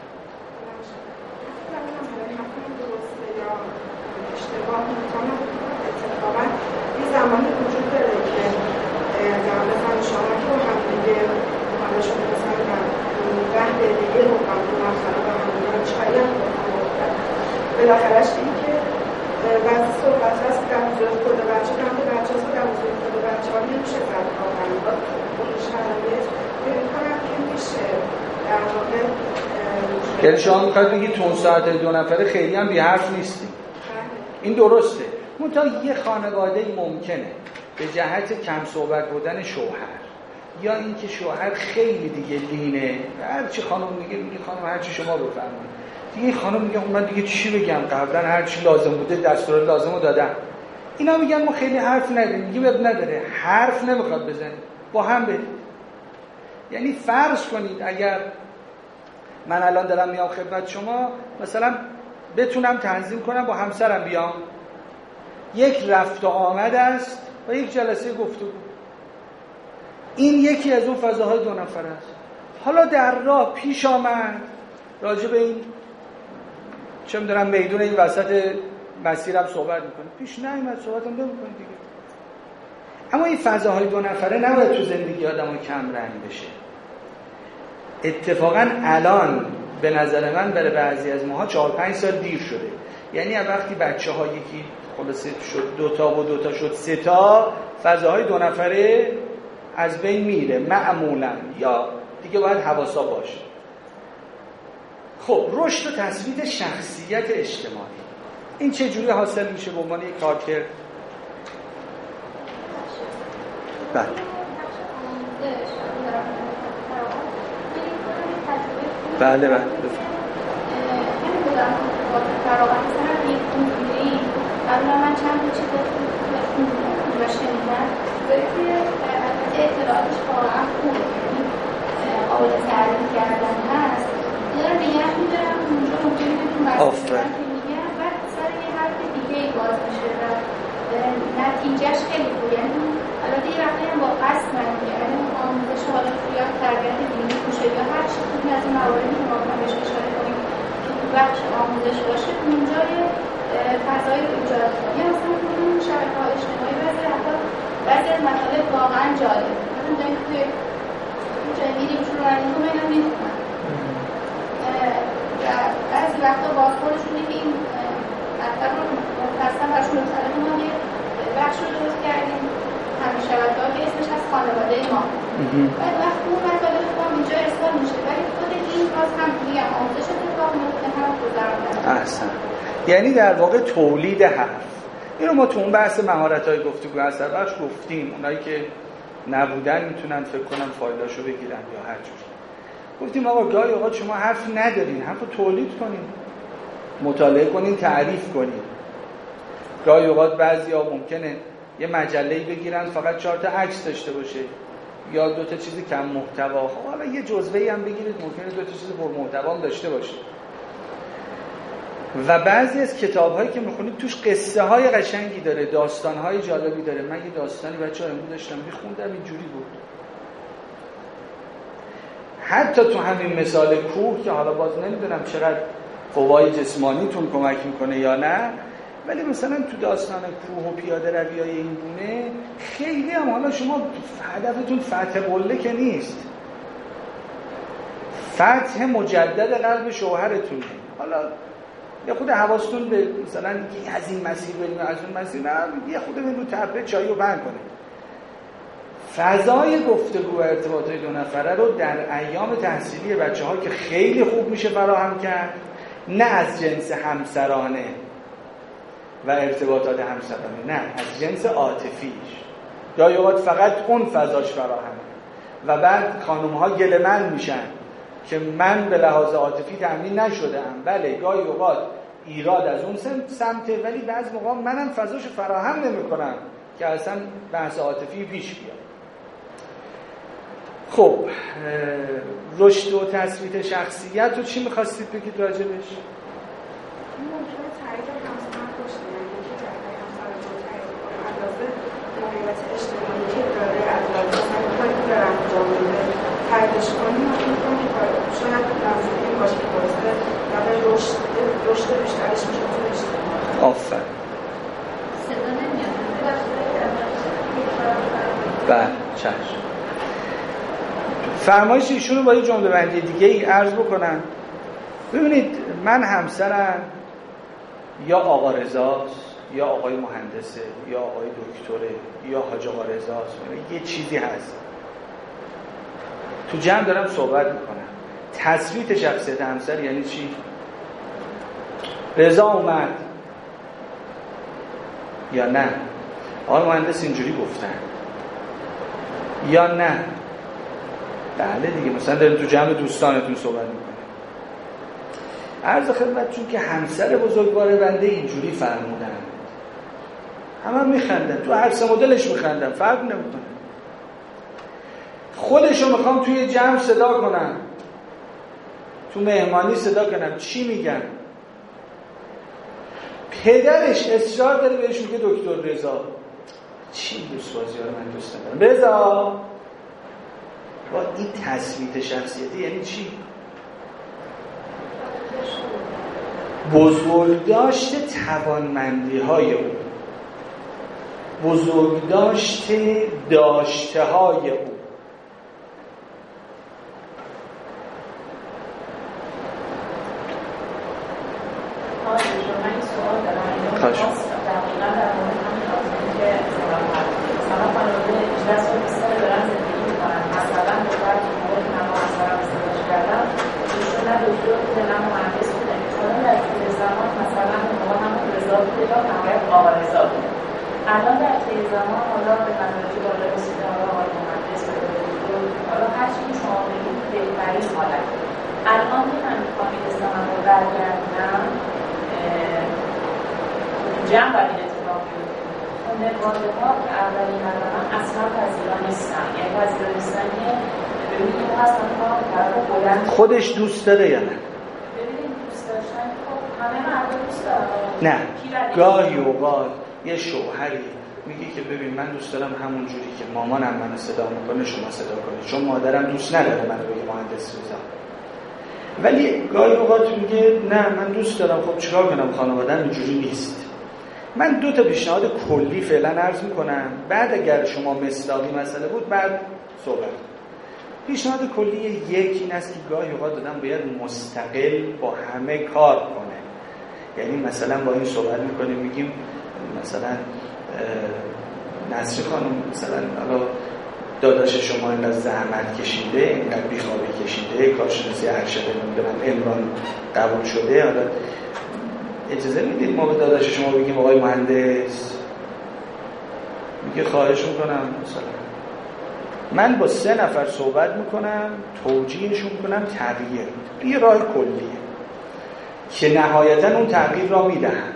اشتباه میکنم اتفاقا یه زمانی وجود داره که مثلا شما که با هم دیگه حالا شما مثلا 10 دقیقه رو هم مثلا با هم دیگه چایی هم بکنم بالاخرش این که بعضی صحبت هست در حضور خود بچه هم که بچه هست در حضور خود بچه ها نمیشه زد واقعا با اون شرایط ببین کنم که میشه در واقع یعنی شما میخواید بگید تو اون ساعت 2 نفره خیلی هم بی حرف نیستیم. این درسته. منتها یه خانواده ممکنه به جهت کم صحبت بودن شوهر یا اینکه شوهر خیلی دیگه لینه، هرچی خانم میگه خانم هرچی شما بفرمایید دیگه، خانم میگه من دیگه چی بگم، قبلا هرچی لازم بوده دستور لازمو دادم. اینا میگن ما خیلی حرف نداریم، میگه اب نداره، حرف نمیخواد بزنه، با هم بریم. یعنی فرض کنید اگر من الان دارم میام خدمت شما، مثلا بتونم تنظیم کنم با همسرم بیام، یک رفت و آمد است و یک جلسه گفتگو، این یکی از اون فضاهای 2 نفره است. حالا در راه پیش آمد راجع به این چه می‌دونم میدون این وسط مسیرم صحبت می‌کنه، پیش نیامد صحبتم نمی‌کنه دیگه. اما این فضاهای 2 نفره نباید تو زندگی آدم‌ها کم رنگ بشه. اتفاقا الان به نظر من برای بعضی از ماها 4-5 سال دیر شده. یعنی وقتی بچه‌ها یکی خلاصه شد 2 تا و 2 تا شد 3 تا، فضاهای 2 نفره از بین میره معمولا، یا دیگه باید حواسا باشه. خب رشد و تثبیت شخصیت اجتماعی این چه جوری حاصل میشه به عنوان یک کارکر؟ بله بله بله فراغت مثلا یک کنفیلی قبلا من چند تا چیز رو شنیدم داره که البته اطلاعاتش واقعا خوبه، یعنی قابل تعریف کردن هست، دارم نگه میدارم اونجا ممکنه که تو مسئله که میگم بعد سر یه حرف دیگه ای باز میشه و نه اینجاش خیلی بود. یعنی حالا دیگه وقتی هم با قصد من یعنی آموزش حالا یا تربیت دینی باشه یا هر چیزی از این مواردی که ما بهش اشاره کنیم که تو بخش آموزش باشه اونجا فضای ایجاد کنیم. یا مثلا اون شبکه‌های اجتماعی بعضی از مطالب واقعا جالب مثلا جایی که جایی میریم چون رو رنگی من هم میخونم بعضی وقتا بازخورشونه که این مطلب رو مفصل برشون مطلب ما یه بخش رو درست کردیم همین شبکه‌ها که اسمش از خانواده ما بعد وقت اون مطالب ما اینجا ارسال میشه ولی خود این باز هم میگم آموزش اتفاق میفته هم گذراندن. احسن. یعنی در واقع تولید حرف اینو ما تو اون بحث مهارت‌های گفتگو از بخش گفتیم. اونایی که نبودن میتونن فکر کنن فایلاشو بگیرن یا هر جور. گفتیم آقا گاهی اوقات شما حرف ندارین، حرفو تولید کنین، مطالعه کنین، تعریف کنین. گاهی اوقات بعضیا ممکنه یه مجله‌ای بگیرن فقط 4 تا عکس داشته باشه یا 2 تا چیز کم محتوا. خب حالا یه جزوه‌ای هم بگیرید ممکنه 2 تا چیز پر محتوا هم داشته باشه. و بعضی از کتاب‌هایی که می‌خونید توش قصه‌های قشنگی داره، داستان‌های جالبی داره. من یه داستانی بچه‌ها امروز داشتم می‌خوندم اینجوری بود. حتی تو همین مثال کوه که حالا باز نمیدونم چقدر قوای جسمانیتون کمک میکنه یا نه، ولی مثلا تو داستان کوه و پیاده رویای این گونه خیلی هم حالا شما هدفتون فتح قله که نیست، فتح مجدد قلب شوهرتونه. حالا یه خود حواستون به مثلا از این مسیر بریم از اون مسیر نه، یه خود بریم رو تپه چایی رو بند کنه. فضای گفتگو و ارتباطات 2 نفره رو در ایام تحصیلی بچه‌ها که خیلی خوب میشه فراهم کرد، نه از جنس همسرانه و ارتباطات همسرانه، نه از جنس عاطفیش. گاهی اوقات فقط اون فضاش فراهمه و بعد خانم‌ها گله‌مند میشن که من به لحاظ عاطفی تامین نشدم. بله گاهی اوقات ایراد از اون سمته، ولی بعضی موقع منم فضاشو فراهم نمی‌کنم که اصلا بحث عاطفی پیش بیاد. خب رشد و تثبیت شخصیت رو چی می‌خواستید بگید راجبش؟ ممکنه تایید همسر باشه، یعنی که جنبه همسر رو تایید کنه علاوه موقعیت اجتماعی که داره علاوه کاری که داره انجام میده تاییدش کنیم. من فکر می‌کنم که شاید نزدیکی باشه که باعث رشد بیشترش میشه تو اجتماع. آفرین. صدا نمیاد. بله چشم. فرمایش ایشون رو با یه جمله بندی دیگه ای عرض بکنم. ببینید من همسرم یا آقا رضاست یا آقای مهندسه یا آقای دکتره یا حاج آقا رضاست، یه چیزی هست. تو جمع دارم صحبت میکنم. تثبیت شخصیت همسر یعنی چی؟ رضا اومد یا نه؟ آقای مهندس اینجوری گفتن یا نه؟ بله دیگه، مثلا داریم تو جمع دوستانتون صحبت میکنه. عرض خدمتتون که همسر بزرگوار بنده اینجوری فرمودن، همه میخندن، تو هر سه مدلش میخندن، فرق نمیکنه. خودشو میخوام توی جمع صدا کنم، تو مهمانی صدا کنم، چی میگن؟ پدرش اصرار داره بهش میگه دکتر رضا. چی دوست‌بازی ها رو من دوست ندارم. رضا با این تثبیت شخصیتی یعنی چی؟ بزرگداشت توانمندی های او، بزرگداشت داشته های او. الان در طی زمان حالا به مدارج بالا رسیده حالا آقای مهندس حالا هر چی شما بگید بهترین حالت. الان که من میخوام این استمام رو برگردونم جمع بر این اتفاق بیفته. خانواده ها که اولین قدم اصلا پذیرا نیستن، یعنی پذیرا نیستن که ببینید اون اصلا کار طرف بلند خودش دوست داره یا نه؟ ببینید دوست داشتن خب همه مردم دوست دارن. نه گاهی اوقات یه شوهری میگه که ببین من دوست دارم همون جوری که مامانم منو صدا میکنه شما صدا کنید، چون مادرم دوست نداره منو بگه مهندس رضا. ولی گاهی اوقات میگه نه من دوست دارم، خب چیکار کنم خانواده‌ام اینجوری نیست. من 2 تا پیشنهاد کلی فعلا عرض میکنم، بعد اگر شما مصداقی مسئله بود بعد صحبت. پیشنهاد کلی یک این است که گاهی اوقات آدم باید مستقل با همه کار کنه. یعنی مثلا با این صحبت میکنیم میگیم مثلا نصری خانم مثلا حالا داداش شما اینقدر زحمت کشیده، اینقدر بیخوابی کشیده، کارشناسی ارشد نمیدونم امران قبول شده، حالا اجازه میدید ما به داداش شما بگیم آقای مهندس؟ میگه خواهش میکنم مثلا من با 3 نفر صحبت میکنم، توجیهشون میکنم، تغییر یه راه کلیه که نهایتا اون تغییر را میدهن.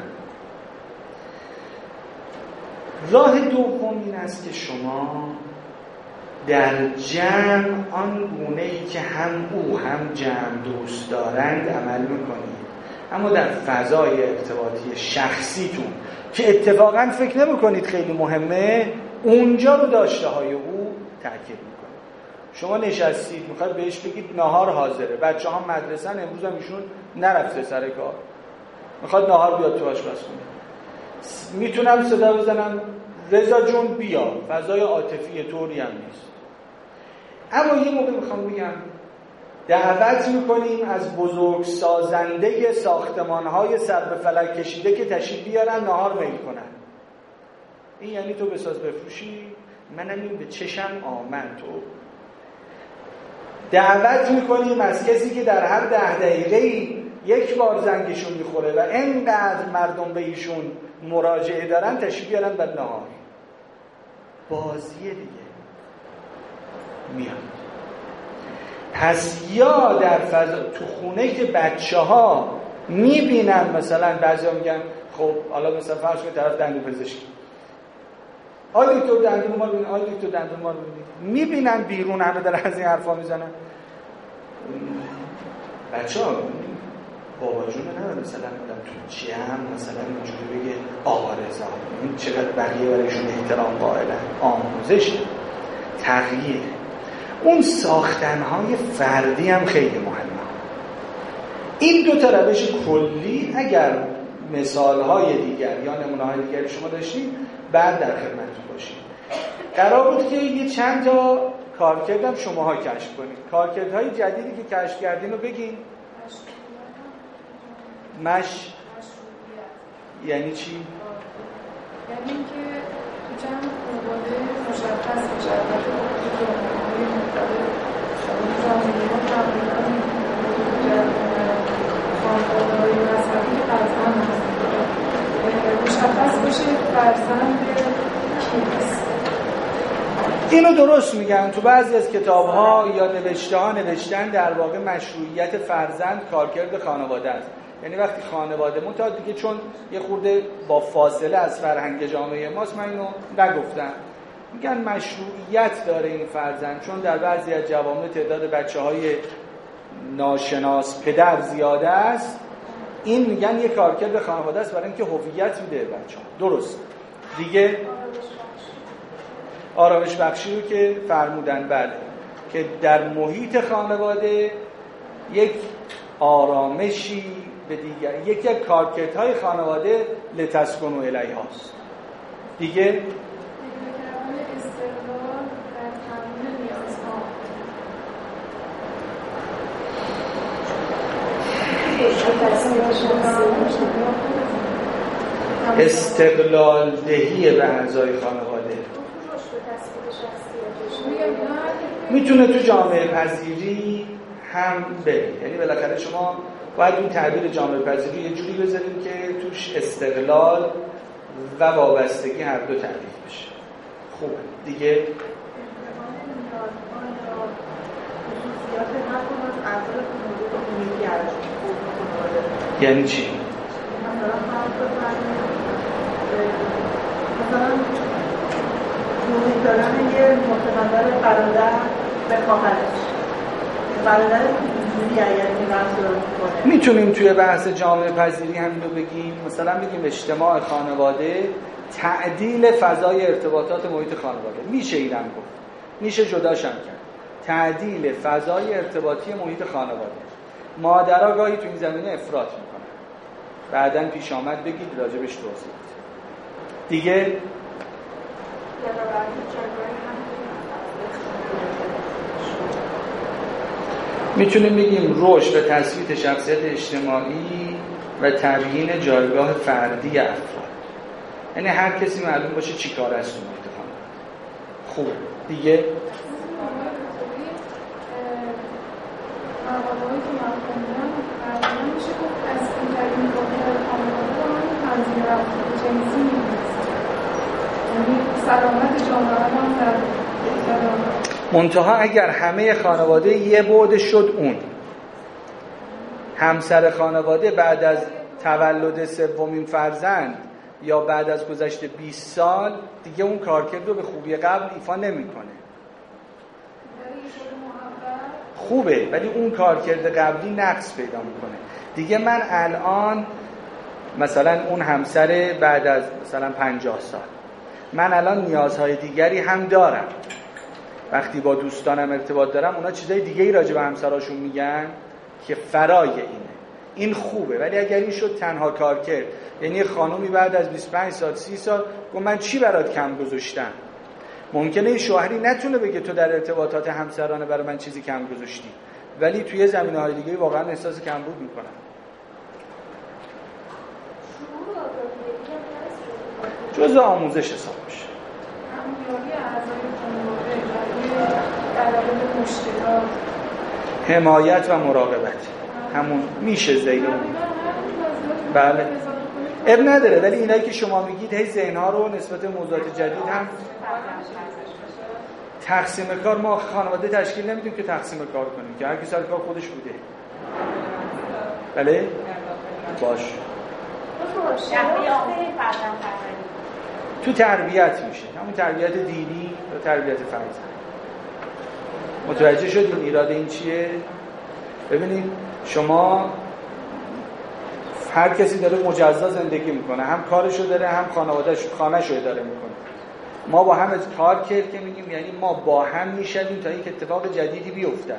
راه دوم این است که شما در جمع آن گونه‌ای که هم او هم جمع دوست دارند عمل میکنید، اما در فضای ارتباطی شخصیتون که اتفاقا فکر نمیکنید خیلی مهمه، اونجا رو داشته های او تاکید میکنید. شما نشستید میخواد بهش بگید ناهار حاضره، بچه ها مدرسن، امروز هم ایشون نرفته سر کار، میخواد ناهار بیاد تو آشپزخونه، میتونم صدا بزنم رضا جون بیا، فضای عاطفی طوری هم نیست. اما یه موقع میخوام بگم دعوت میکنیم از بزرگ سازنده ساختمان‌های سر به فلک کشیده که تشریف بیارن ناهار میل کنن. این یعنی تو بساز بفروشی، منم این به چشم آمد. تو دعوت میکنیم از کسی که در هر 10 دقیقه‌ای یک بار زنگشون میخوره و اینقدر مردم به ایشون مراجعه دارن تشریف بیارن بعد نهار. بازیه دیگه میاد. پس یا در فضا تو خونه که بچه‌ها میبینن، مثلا بعضیا میگن خب حالا مثلا فرض کنید طرف دندون پزشکی، آیا دکتر دندون ما رو ببین، آیا دکتر دندون ما رو ببین، میبینن بیرون همه دارن از این حرفا میزنن. بچه‌ها بابا جون نداره مثلا آدم تو جمع مثلا اینجوری بگه آقا رضا، این چقدر بقیه برایشون احترام قائلن. آموزش، تغییر، اون ساختن‌های فردی هم خیلی مهمه. این 2 تا روش کلی اگر مثال‌های دیگر یا نمونه‌های دیگری شما داشتید بعد در خدمتتون باشید. قرار بود که یه چند تا کارکردم شماها کشف کنید. کارکردهای جدیدی که کشف کردین رو بگین. یعنی چی؟ یعنی اینکه تو جمع خانواده مشخص میشه البته تو جامعه‌های مختلف جامعه ما تقریبا خانواده‌های مذهبی که فرزند هست مشخص بشه فرزند کیست. اینو درست میگن تو بعضی از کتاب‌ها یا نوشته‌ها نوشتن در واقع مشروعیت فرزند کارکرد خانواده است. یعنی وقتی خانواده منتها دیگه چون یه خورده با فاصله از فرهنگ جامعه ماست من اینو نگفتم، میگن مشروعیت داره این فرزند، چون در بعضی از جوامع تعداد بچه‌های ناشناس پدر زیاده است، این میگن یه کارکرد خانواده است برای اینکه هویت میده بچه‌ها. درست دیگه. آرامش بخشی رو که فرمودن، بله، که در محیط خانواده یک آرامشی به دیگر، یکی از کارکردهای خانواده لتسکنوا الیها است. دیگه استقلال در تامین نیازها، استقلال دهی به اعضای خانواده میتونه تو جامعه پذیری هم بره. یعنی بالاخره شما باید اون تعبیر جامعه پذیری یه جوری بذاریم که توش استقلال و وابستگی هر دو تعریف بشه. خوبه دیگه. یعنی چی؟ مثلا محیط دادن یه متمدر برادر به خواهرش، برادر اینجوری یعنی رفتار میکنه. میتونیم توی بحث جامعه پذیری همین رو بگیم، مثلا بگیم اجتماع خانواده تعدیل فضای ارتباطات محیط خانواده. میشه اینم گفت، میشه جداشم کرد. تعدیل فضای ارتباطی محیط خانواده. مادرها گاهی تو این زمینه افراط میکنن. بعداً پیش آمد بگید راجبش توضیح بدید. دیگه میتونیم بگیم رشد و تثبیت شخصیت اجتماعی و تبیین جایگاه فردی افراد. یعنی هر کسی معلوم باشه چی کار است تو محیط خانواده. خوبه. دیگه مقاله‌ای که من خوندم تقریبا میشه گفت از این ترین خانواده رو من تنظیم رفتار جنسی می‌دونست. یعنی سلامت جامعه هم در منتها اگر همه خانواده یه بعد شد، اون همسر خانواده بعد از تولد سومین فرزند یا بعد از گذشت 20 سال دیگه اون کارکرد رو به خوبی قبل ایفا نمی‌کنه. خوبه ولی اون کارکرد قبلی نقص پیدا میکنه. دیگه من الان مثلا اون همسر بعد از مثلا 50 سال من الان نیازهای دیگری هم دارم. وقتی با دوستانم ارتباط دارم اونا چیزای دیگه‌ای راجع به همسراشون میگن که فرای اینه. این خوبه. ولی اگر این شد تنها کارکرد، یعنی خانومی بعد از 25 سال 30 سال گفت من چی برات کم گذاشتم، ممکنه شوهری نتونه بگه تو در ارتباطات همسرانه برای من چیزی کم گذاشتی، ولی توی زمینه‌های دیگه واقعا احساس کمبود میکنن. جزء آموزش حساب میشه. حمایت و مراقبت همون میشه زیرو. بله اب نداره، ولی اینایی که شما میگید هی ذهن‌ها رو نسبت موضوعات جدید هم تقسیم کار. ما خانواده تشکیل نمیدیم که تقسیم کار کنیم که هر کی سر کار خودش بوده. بله باش. تو تربیت میشه، همون تربیت دینی و تربیت فرزند. متوجه شدین ایراد این چیه؟ ببینید شما هر کسی داره مجزا زندگی میکنه، هم کارشو داره هم خانه‌شو اداره میکنه. ما با هم کار کرد که میگیم یعنی ما با هم میشدیم تا یک اتفاق جدیدی بیفته.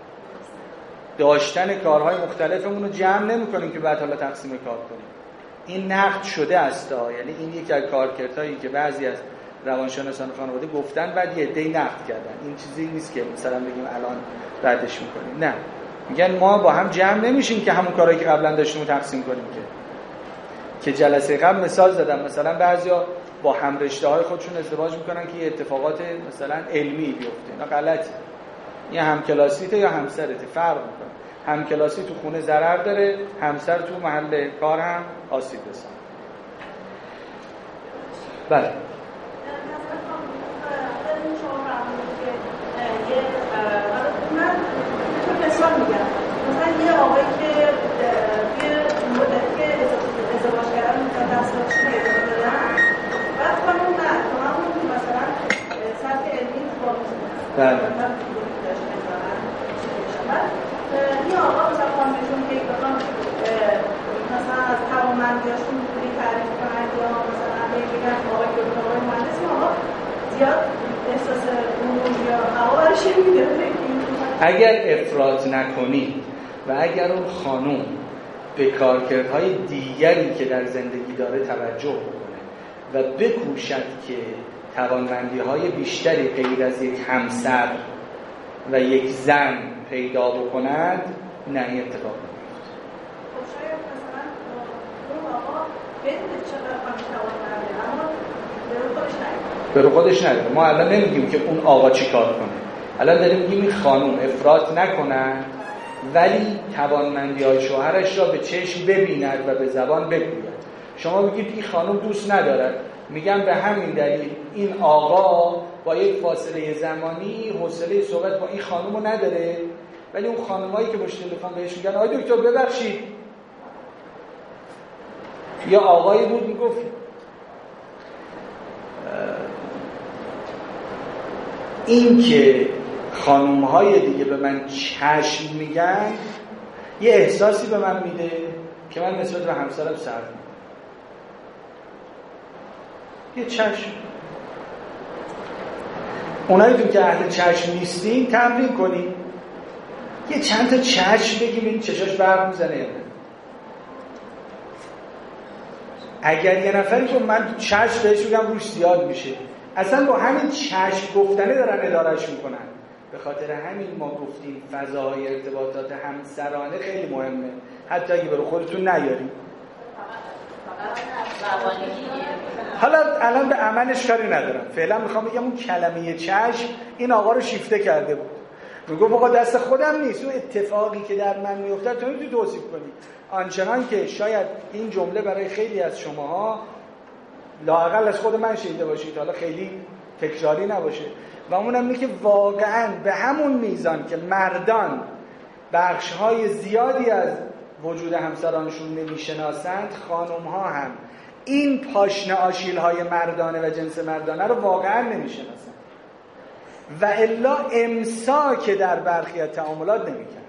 داشتن کارهای مختلفمون رو جمع نمی‌کنیم که بعد حالا تقسیم کار کنیم. این نقد شده است، یعنی این یکی از کارکردهایی که بعضی از روانشناسان خانواده گفتن بعد یه عده‌ای نقد کردن. این چیزی نیست که مثلا بگیم الان ردش می‌کنیم. نه، میگن ما با هم جمع نمیشیم که همون کارهایی که قبلا داشتیم رو تقسیم کنیم. که جلسه قبل مثال زدم، مثلا بعضیا با هم رشته‌های خودشون ازدواج میکنن که یه اتفاقات مثلا علمی بیفته. اینا غلطه. این همکلاسیته یا همسرته، فرق میکنه. همکلاسی تو خونه ضرر داره، همسر تو محل کار هم آسیب رسونه. بله. مثال میگم، مثلا یه آقایی که یه مدتی که ازدواج کردن دستاش ادامه دادن، بعد خانم نه همون مثلا سطح علمی با بله این آقا مثلا خانمشون که بخوام مثلا از توانمندیاشون پولی تعریف کنن یا مثلا بگن آقای دکتر آقای مهندس، این آقا زیاد احساس غرور یا هوارش میده. اگر افراط نکنی و اگر اون خانوم به کارکردهای دیگری که در زندگی داره توجه بکنه و بکوشد که توانمندی‌های بیشتری غیر از یک همسر و یک زن پیدا بکند، نه این اتفاق نمیفته. خب شاید مثلا اون آقا بدونه چقدر توانمنده اما به رو خودش نداره. ما الان نمیگیم که اون آقا چی کار کنه، الان داریم میگیم این خانوم افراط نکنن ولی توانمندی‌های شوهرش را به چشم ببیند و به زبان بگوید. شما میگید این خانوم دوست ندارد، میگم به همین دلیل این آقا با یک فاصله زمانی حوصله صحبت با این خانومو نداره، ولی اون خانمایی که پشت تلفن بهش میگن آقای دکتر ببخشید، یا آقایی بود میگفت این که خانومهای دیگه به من چشم میگن یه احساسی به من میده که من نسبت به همسرم صرف میکنم. یه چشم. اونایی که اهل چشم نیستین تمرین کنین، یه چند تا چشم بگیم این چشاش برق میزنه. اگر یه نفری که من چشم بهش بگم روش زیاد میشه، اصلا با همین چشم گفتنه دارن ادارهش میکنن. به خاطر همین ما گفتیم فضاهای ارتباطات همسرانه خیلی مهمه، حتی اگه برو خودتون نیاریم. حالا الان به عملش کاری ندارم، فعلا میخوام بگم اون کلمه چشم این آقا رو شیفته کرده بود. میگم آقا دست خودم نیست، اون اتفاقی که در من میفته تو نمیتونی توصیف کنی. آنچنان که شاید این جمله برای خیلی از شماها لااقل از خود من شنیده باشید، حالا خیلی تکراری نباشه، و اونم اینه که واقعا به همون میزان که مردان بخش‌های زیادی از وجود همسرانشون نمیشناسند، خانم‌ها هم این پاشنه آشیل‌های مردانه و جنس مردانه رو واقعا نمیشناسند و الا امساک در برخی از تعاملات نمی‌کنند.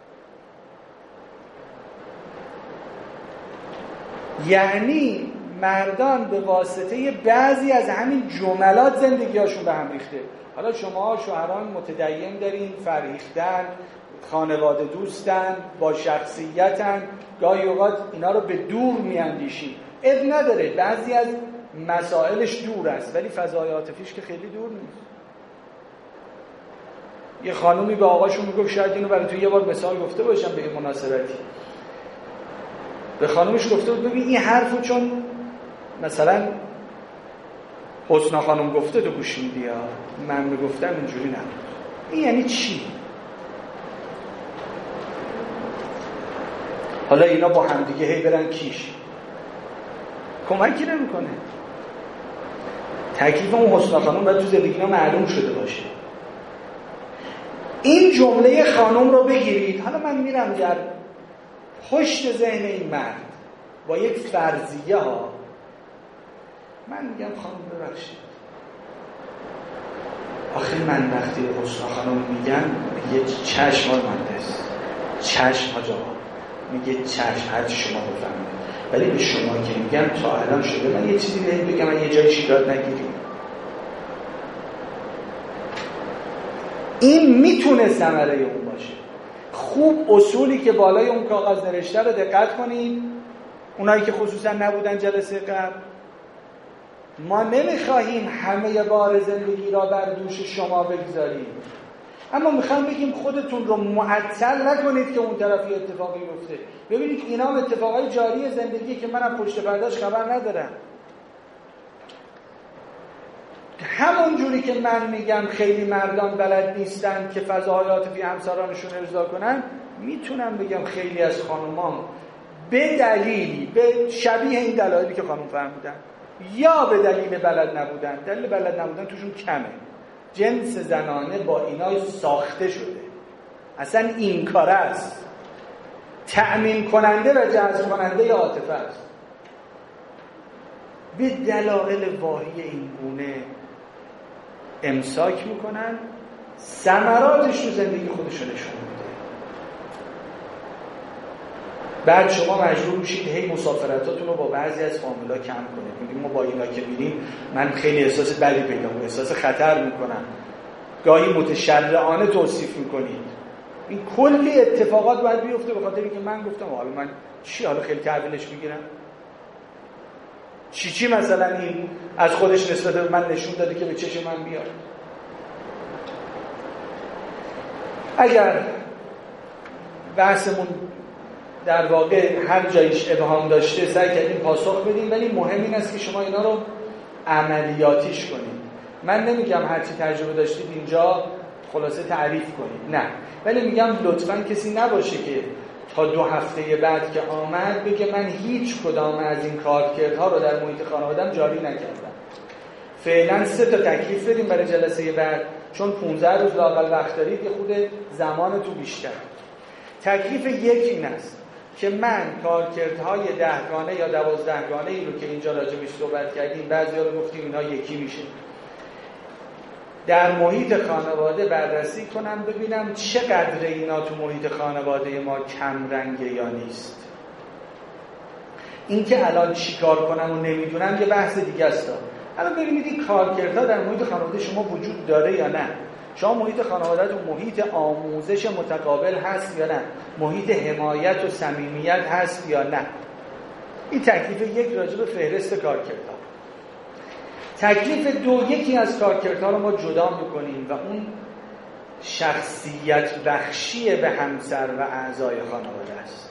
یعنی مردان به واسطه بعضی از همین جملات زندگی‌هاشون به هم ریخته. حالا شما شوهران متدین دارین، فرهیختن، خانواده دوستن، با شخصیتن، گاهی اوقات اینا رو به دور میاندیشین. اب نداره، بعضی از مسائلش دور است ولی فضای عاطفیش که خیلی دور نیست. یه خانومی به آقاشون میگفت، شاید اینو برای تو یه بار مثال گفته باشم به این مناسبتی، به خانومش گفته بود ببین این حرفو چون مثلا حسنا خانم گفته تو گوش میدی، من میگفتم اینجوری نبود. این یعنی چی؟ حالا اینا با هم دیگه هی برن کیش، کمکی نمیکنه. تکلیف اون حسنا خانم باید تو زندگینا معلوم شده باشه. این جمله خانم رو بگیرید. حالا من میرم در پشت ذهن این مرد با یک فرضیه ها، من میگم خانم ببخشید، آخه من وقتی به حسنا خانم میگم یه چشم ها مهندس، چشم ها جواب میگه چشم هر شما بفهمید، ولی به شما که میگم تا الان شده من یه چیزی بگم، من یه جای شیرات نگیریم. این میتونه ثمره اون باشه. خوب اصولی که بالای اون کاغذ نوشته رو دقت کنید، اونایی که خصوصا نبودن جلسه قبل. ما نمیخواهیم همه بار زندگی را بر دوش شما بگذاریم، اما میخوام بگیم خودتون رو معطل نکنید که اون طرفی اتفاقی افته. ببینید اینا هم اتفاقای جاری زندگی که منم پشت پرده‌اش خبر ندارم. همون جوری که من میگم خیلی مردان بلد نیستن که فضاهای عاطفی همسرانشون ارضا کنن، میتونم بگم خیلی از خانومان به دلیلی، به شبیه این دلایلی که خانم فرمودن، یا به دلیل بلد نبودن، دلیل بلد نبودن توشون کمه، جنس زنانه با اینا ساخته شده، اصلا این کار است، تأمین کننده و جذب کننده عاطفه است. به دلایل واهی این گونه امساک میکنن، ثمراتش رو زندگی خودشون نشون میده. بعد شما مجبور میشید هی مسافرتاتون رو با بعضی از فامیلا کم کنید. میگیم ما با اینا که میریم من خیلی احساس بدی پیدا میکنم، احساس خطر میکنم، گاهی متشرعانه توصیف میکنید. این کلی اتفاقات باید بیفته به خاطر اینکه من گفتم حالا من چی، حالا خیلی تحویلش میگیرم چی مثلا این از خودش نسبت به من نشون داده که به چشم من بیاد. اگر بحثمون در واقع هر جایش ابهام داشته سعی کردیم پاسخ بدیم، ولی مهم این است که شما اینا رو عملیاتیش کنید. من نمیگم هرچی تجربه داشتید اینجا خلاصه تعریف کنید، نه، ولی میگم لطفاً کسی نباشه که تا 2 هفته بعد که آمد بگه من هیچ کدام از این کارکردها رو در محیط خانواده‌ام جاری نکردم. فعلا 3 تا تکلیف بدیم برای جلسه بعد، چون 15 روز لااقل وقت دارید، یه خود زمان تو بیشتر. تکلیف یک این است که من کارکردهای 10 گانه یا 12 گانه ای رو که اینجا راجبش صحبت کردیم، بعضی‌ها رو گفتیم اینا یکی میشه، در محیط خانواده بررسی کنم ببینم چقدر اینا تو محیط خانواده ما کم رنگه یا نیست. این که الان چی کار کنم و نمیدونم یه بحث دیگه است، الان ببینید این کارکردها در محیط خانواده شما وجود داره یا نه؟ شما محیط خانواده‌تون محیط آموزش متقابل هست یا نه؟ محیط حمایت و صمیمیت هست یا نه؟ این تکلیف یک راجع به فهرست کارکردها. تکلیف دو، یکی از کارکردها رو ما جدا می‌کنیم و اون شخصیت بخشی به همسر و اعضای خانواده است.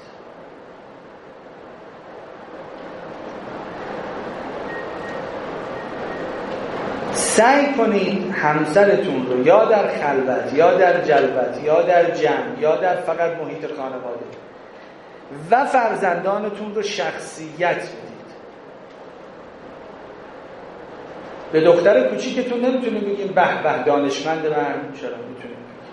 سعی کنید همسرتون رو یا در خلوت یا در جلوت یا در جمع یا در فقط محیط خانواده و فرزندانتون رو شخصیت بدید. به دختر کوچیکتون نمیتونید بگیم به به دانشمند من، چرا میتونید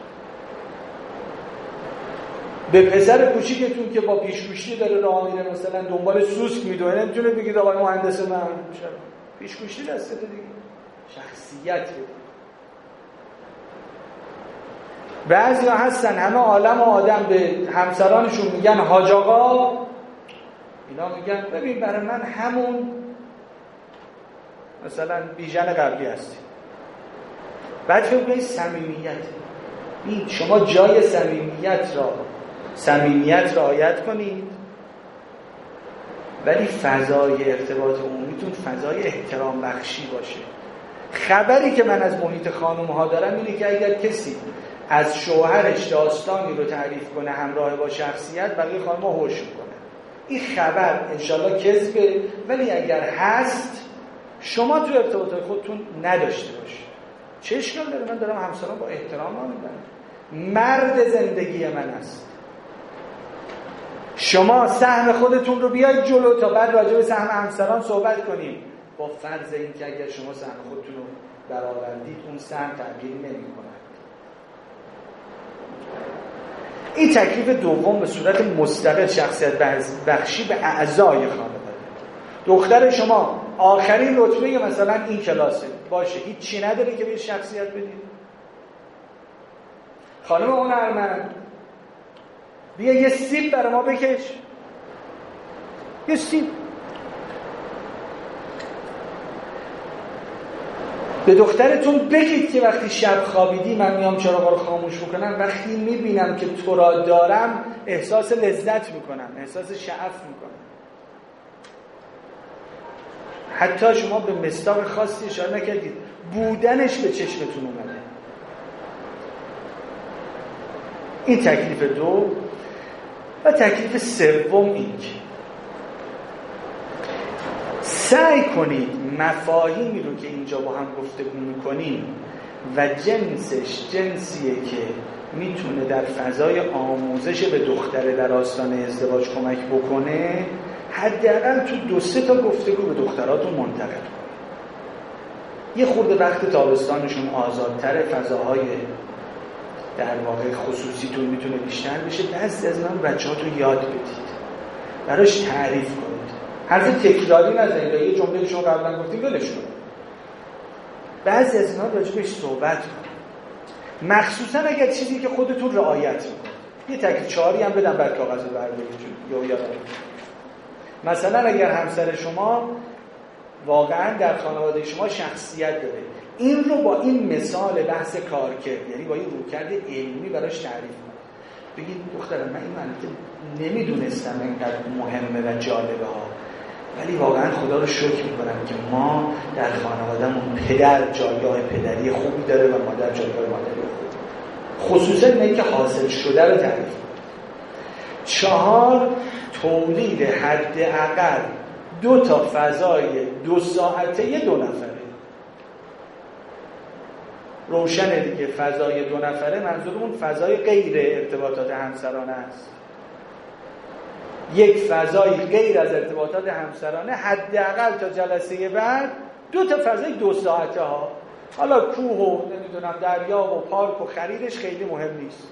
به پسر کوچیکتون که با پیشگوشی داره راه میره مثلا دنبال سوسک میدوه نمیتونید بگید آقای مهندس من، چرا پیشگوشی دسته دیگه. شخصیت بدید. بعضی ها هستن همه عالم و آدم به همسرانشون میگن حاج آقا، اینا میگن ببین برای من همون مثلا بیژن قبلی هستی. بعد فکر کنید صمیمیت، این شما جای صمیمیت رعایت کنید، ولی فضای ارتباط عمومیتون فضای احترام بخشی باشه. خبری که من از محیط خانم ها دارم اینه که اگر کسی از شوهرش داستانی رو تعریف کنه همراه با شخصیت، بقیه خانم ها هوش میکنه. این خبر انشالله کذبه، ولی اگر هست شما تو ارتباطات خودتون نداشته باشید. چه اشکال داره؟ من دارم همسران با احترام میبرم، مرد زندگی من است. شما سهم خودتون رو بیاید جلو تا بعد راجع به سهم همسران صحبت کنیم، با فرض این که اگر شما سهم خودتون رو برآوردید اون سهم تغییر نمی‌کنه. این تکلیف دوم به صورت مستقل شخصیت بخشی به اعضای خانواده. دختر شما آخرین رتبه مثلا این کلاسه باشه، هیچ چی نداره که به شخصیت بدید. خانم هنرمند بیا یه سیب برای ما بکش، یه سیب. به دخترتون بگید که وقتی شب خوابیدی من میام چراغا رو خاموش میکنم، وقتی میبینم که تو را دارم احساس لذت میکنم، احساس شعف میکنم. حتی شما به مصداق خاصی اشاره نکردید، بودنش به چشمتون اومده. این تکلیف دو. و تکلیف سوم این که سعی کنید مفاهیمی رو که اینجا با هم گفتگو میکنیم و جنسش جنسیه که میتونه در فضای آموزش به دختره در آستانه ازدواج کمک بکنه، حداقل تو 2-3 تا گفتگو به دختراتون منتقل کنید. یه خورده وقت تابستانشون آزادتره، فضاهای در واقع خصوصیتون میتونه بیشتر بشه. بعضی از من بچه‌هاتون یاد بدید، براش تعریف کنید. حرف تکراری نزنید، یه جمله که شما قبلا گفتید ولش کنید. بعضی از اینا راجبش صحبت کنید، مخصوصا اگر چیزی که خودتون رعایت میکنید. یه تکلیف 4 هم بدم بر کاغذ بردارید یا یادم. مثلا اگر همسر شما واقعا در خانواده شما شخصیت داره، این رو با این مثال بحث کارکرد، یعنی با این رویکرد علمی براش تعریف کنید. بگید دخترم من این منطقه نمیدونستم اینقدر مهمه و جالبه ها، ولی واقعا خدا رو شکر میکنم که ما در خانوادهمون پدر جایگاه پدری خوبی داره و مادر جایگاه مادری خوبی، خصوصا اینه که حاصل شده رو تعریف کنید. 4 تولید حداقل 2 تا فضای 2 ساعته 2 نفره. روشنه دیگه، فضای 2 نفره منظورمون فضای غیر ارتباطات همسرانه است. یک فضای غیر از ارتباطات همسرانه، حداقل تا جلسه بعد 2 تا فضای 2 ساعته ها. حالا کوه و نمیدونم دریا و پارک و خریدش خیلی مهم نیست.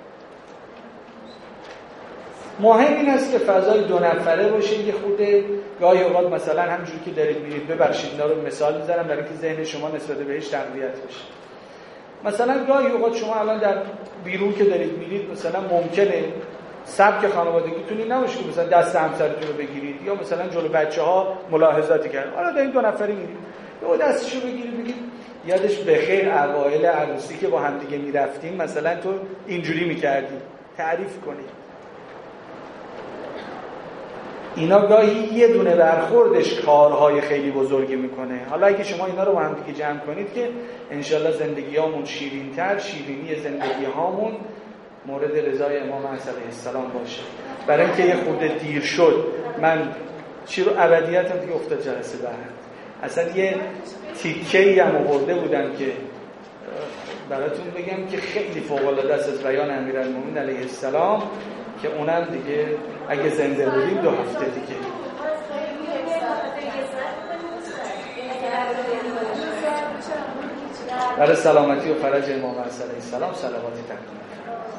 مهم این است که فضای 2 نفره باشه. یه خورده گاهی اوقات مثلا همونجوری که دارید میرید، ببخشید اینا رو مثال میذارم برای که ذهن شما نسبت بهش تقویت بشه. مثلا گاهی اوقات شما الان در بیرون که دارید میرید، مثلا ممکنه سبک خانوادگیتون این نباشه که مثلا دست همسرتون رو بگیرید یا مثلا جلو بچه‌ها ملاحظاتی کردید. حالا دارید 2 نفره میرید، او دستشو بگیری بگید یادش بخیر اوایل عروسی که با هم دیگه میرفتیم مثلا تو اینجوری میکردی، تعریف کنی. اینا گاهی یه دونه برخوردش کارهای خیلی بزرگی میکنه. حالا اگه شما اینا رو با هم دیگه جمع کنید که انشالله زندگیامون شیرین‌تر، شیرینی زندگی هامون مورد رضای امام علیه السلام باشه. برای اینکه یه خورده دیر شد، من چی رو ابدیتم دیگه افتاد جلسه بعد. اصلا یه تیکه‌ای هم آورده بودم که براتون بگم که خیلی فوق‌العاده است از بیان امیرالمومنین علیه السلام که اونم دیگه اگه زنده بودیم 2 هفته دیگه. برای سلامتی و فرج امام علیه السلام صلواتی تقدیم.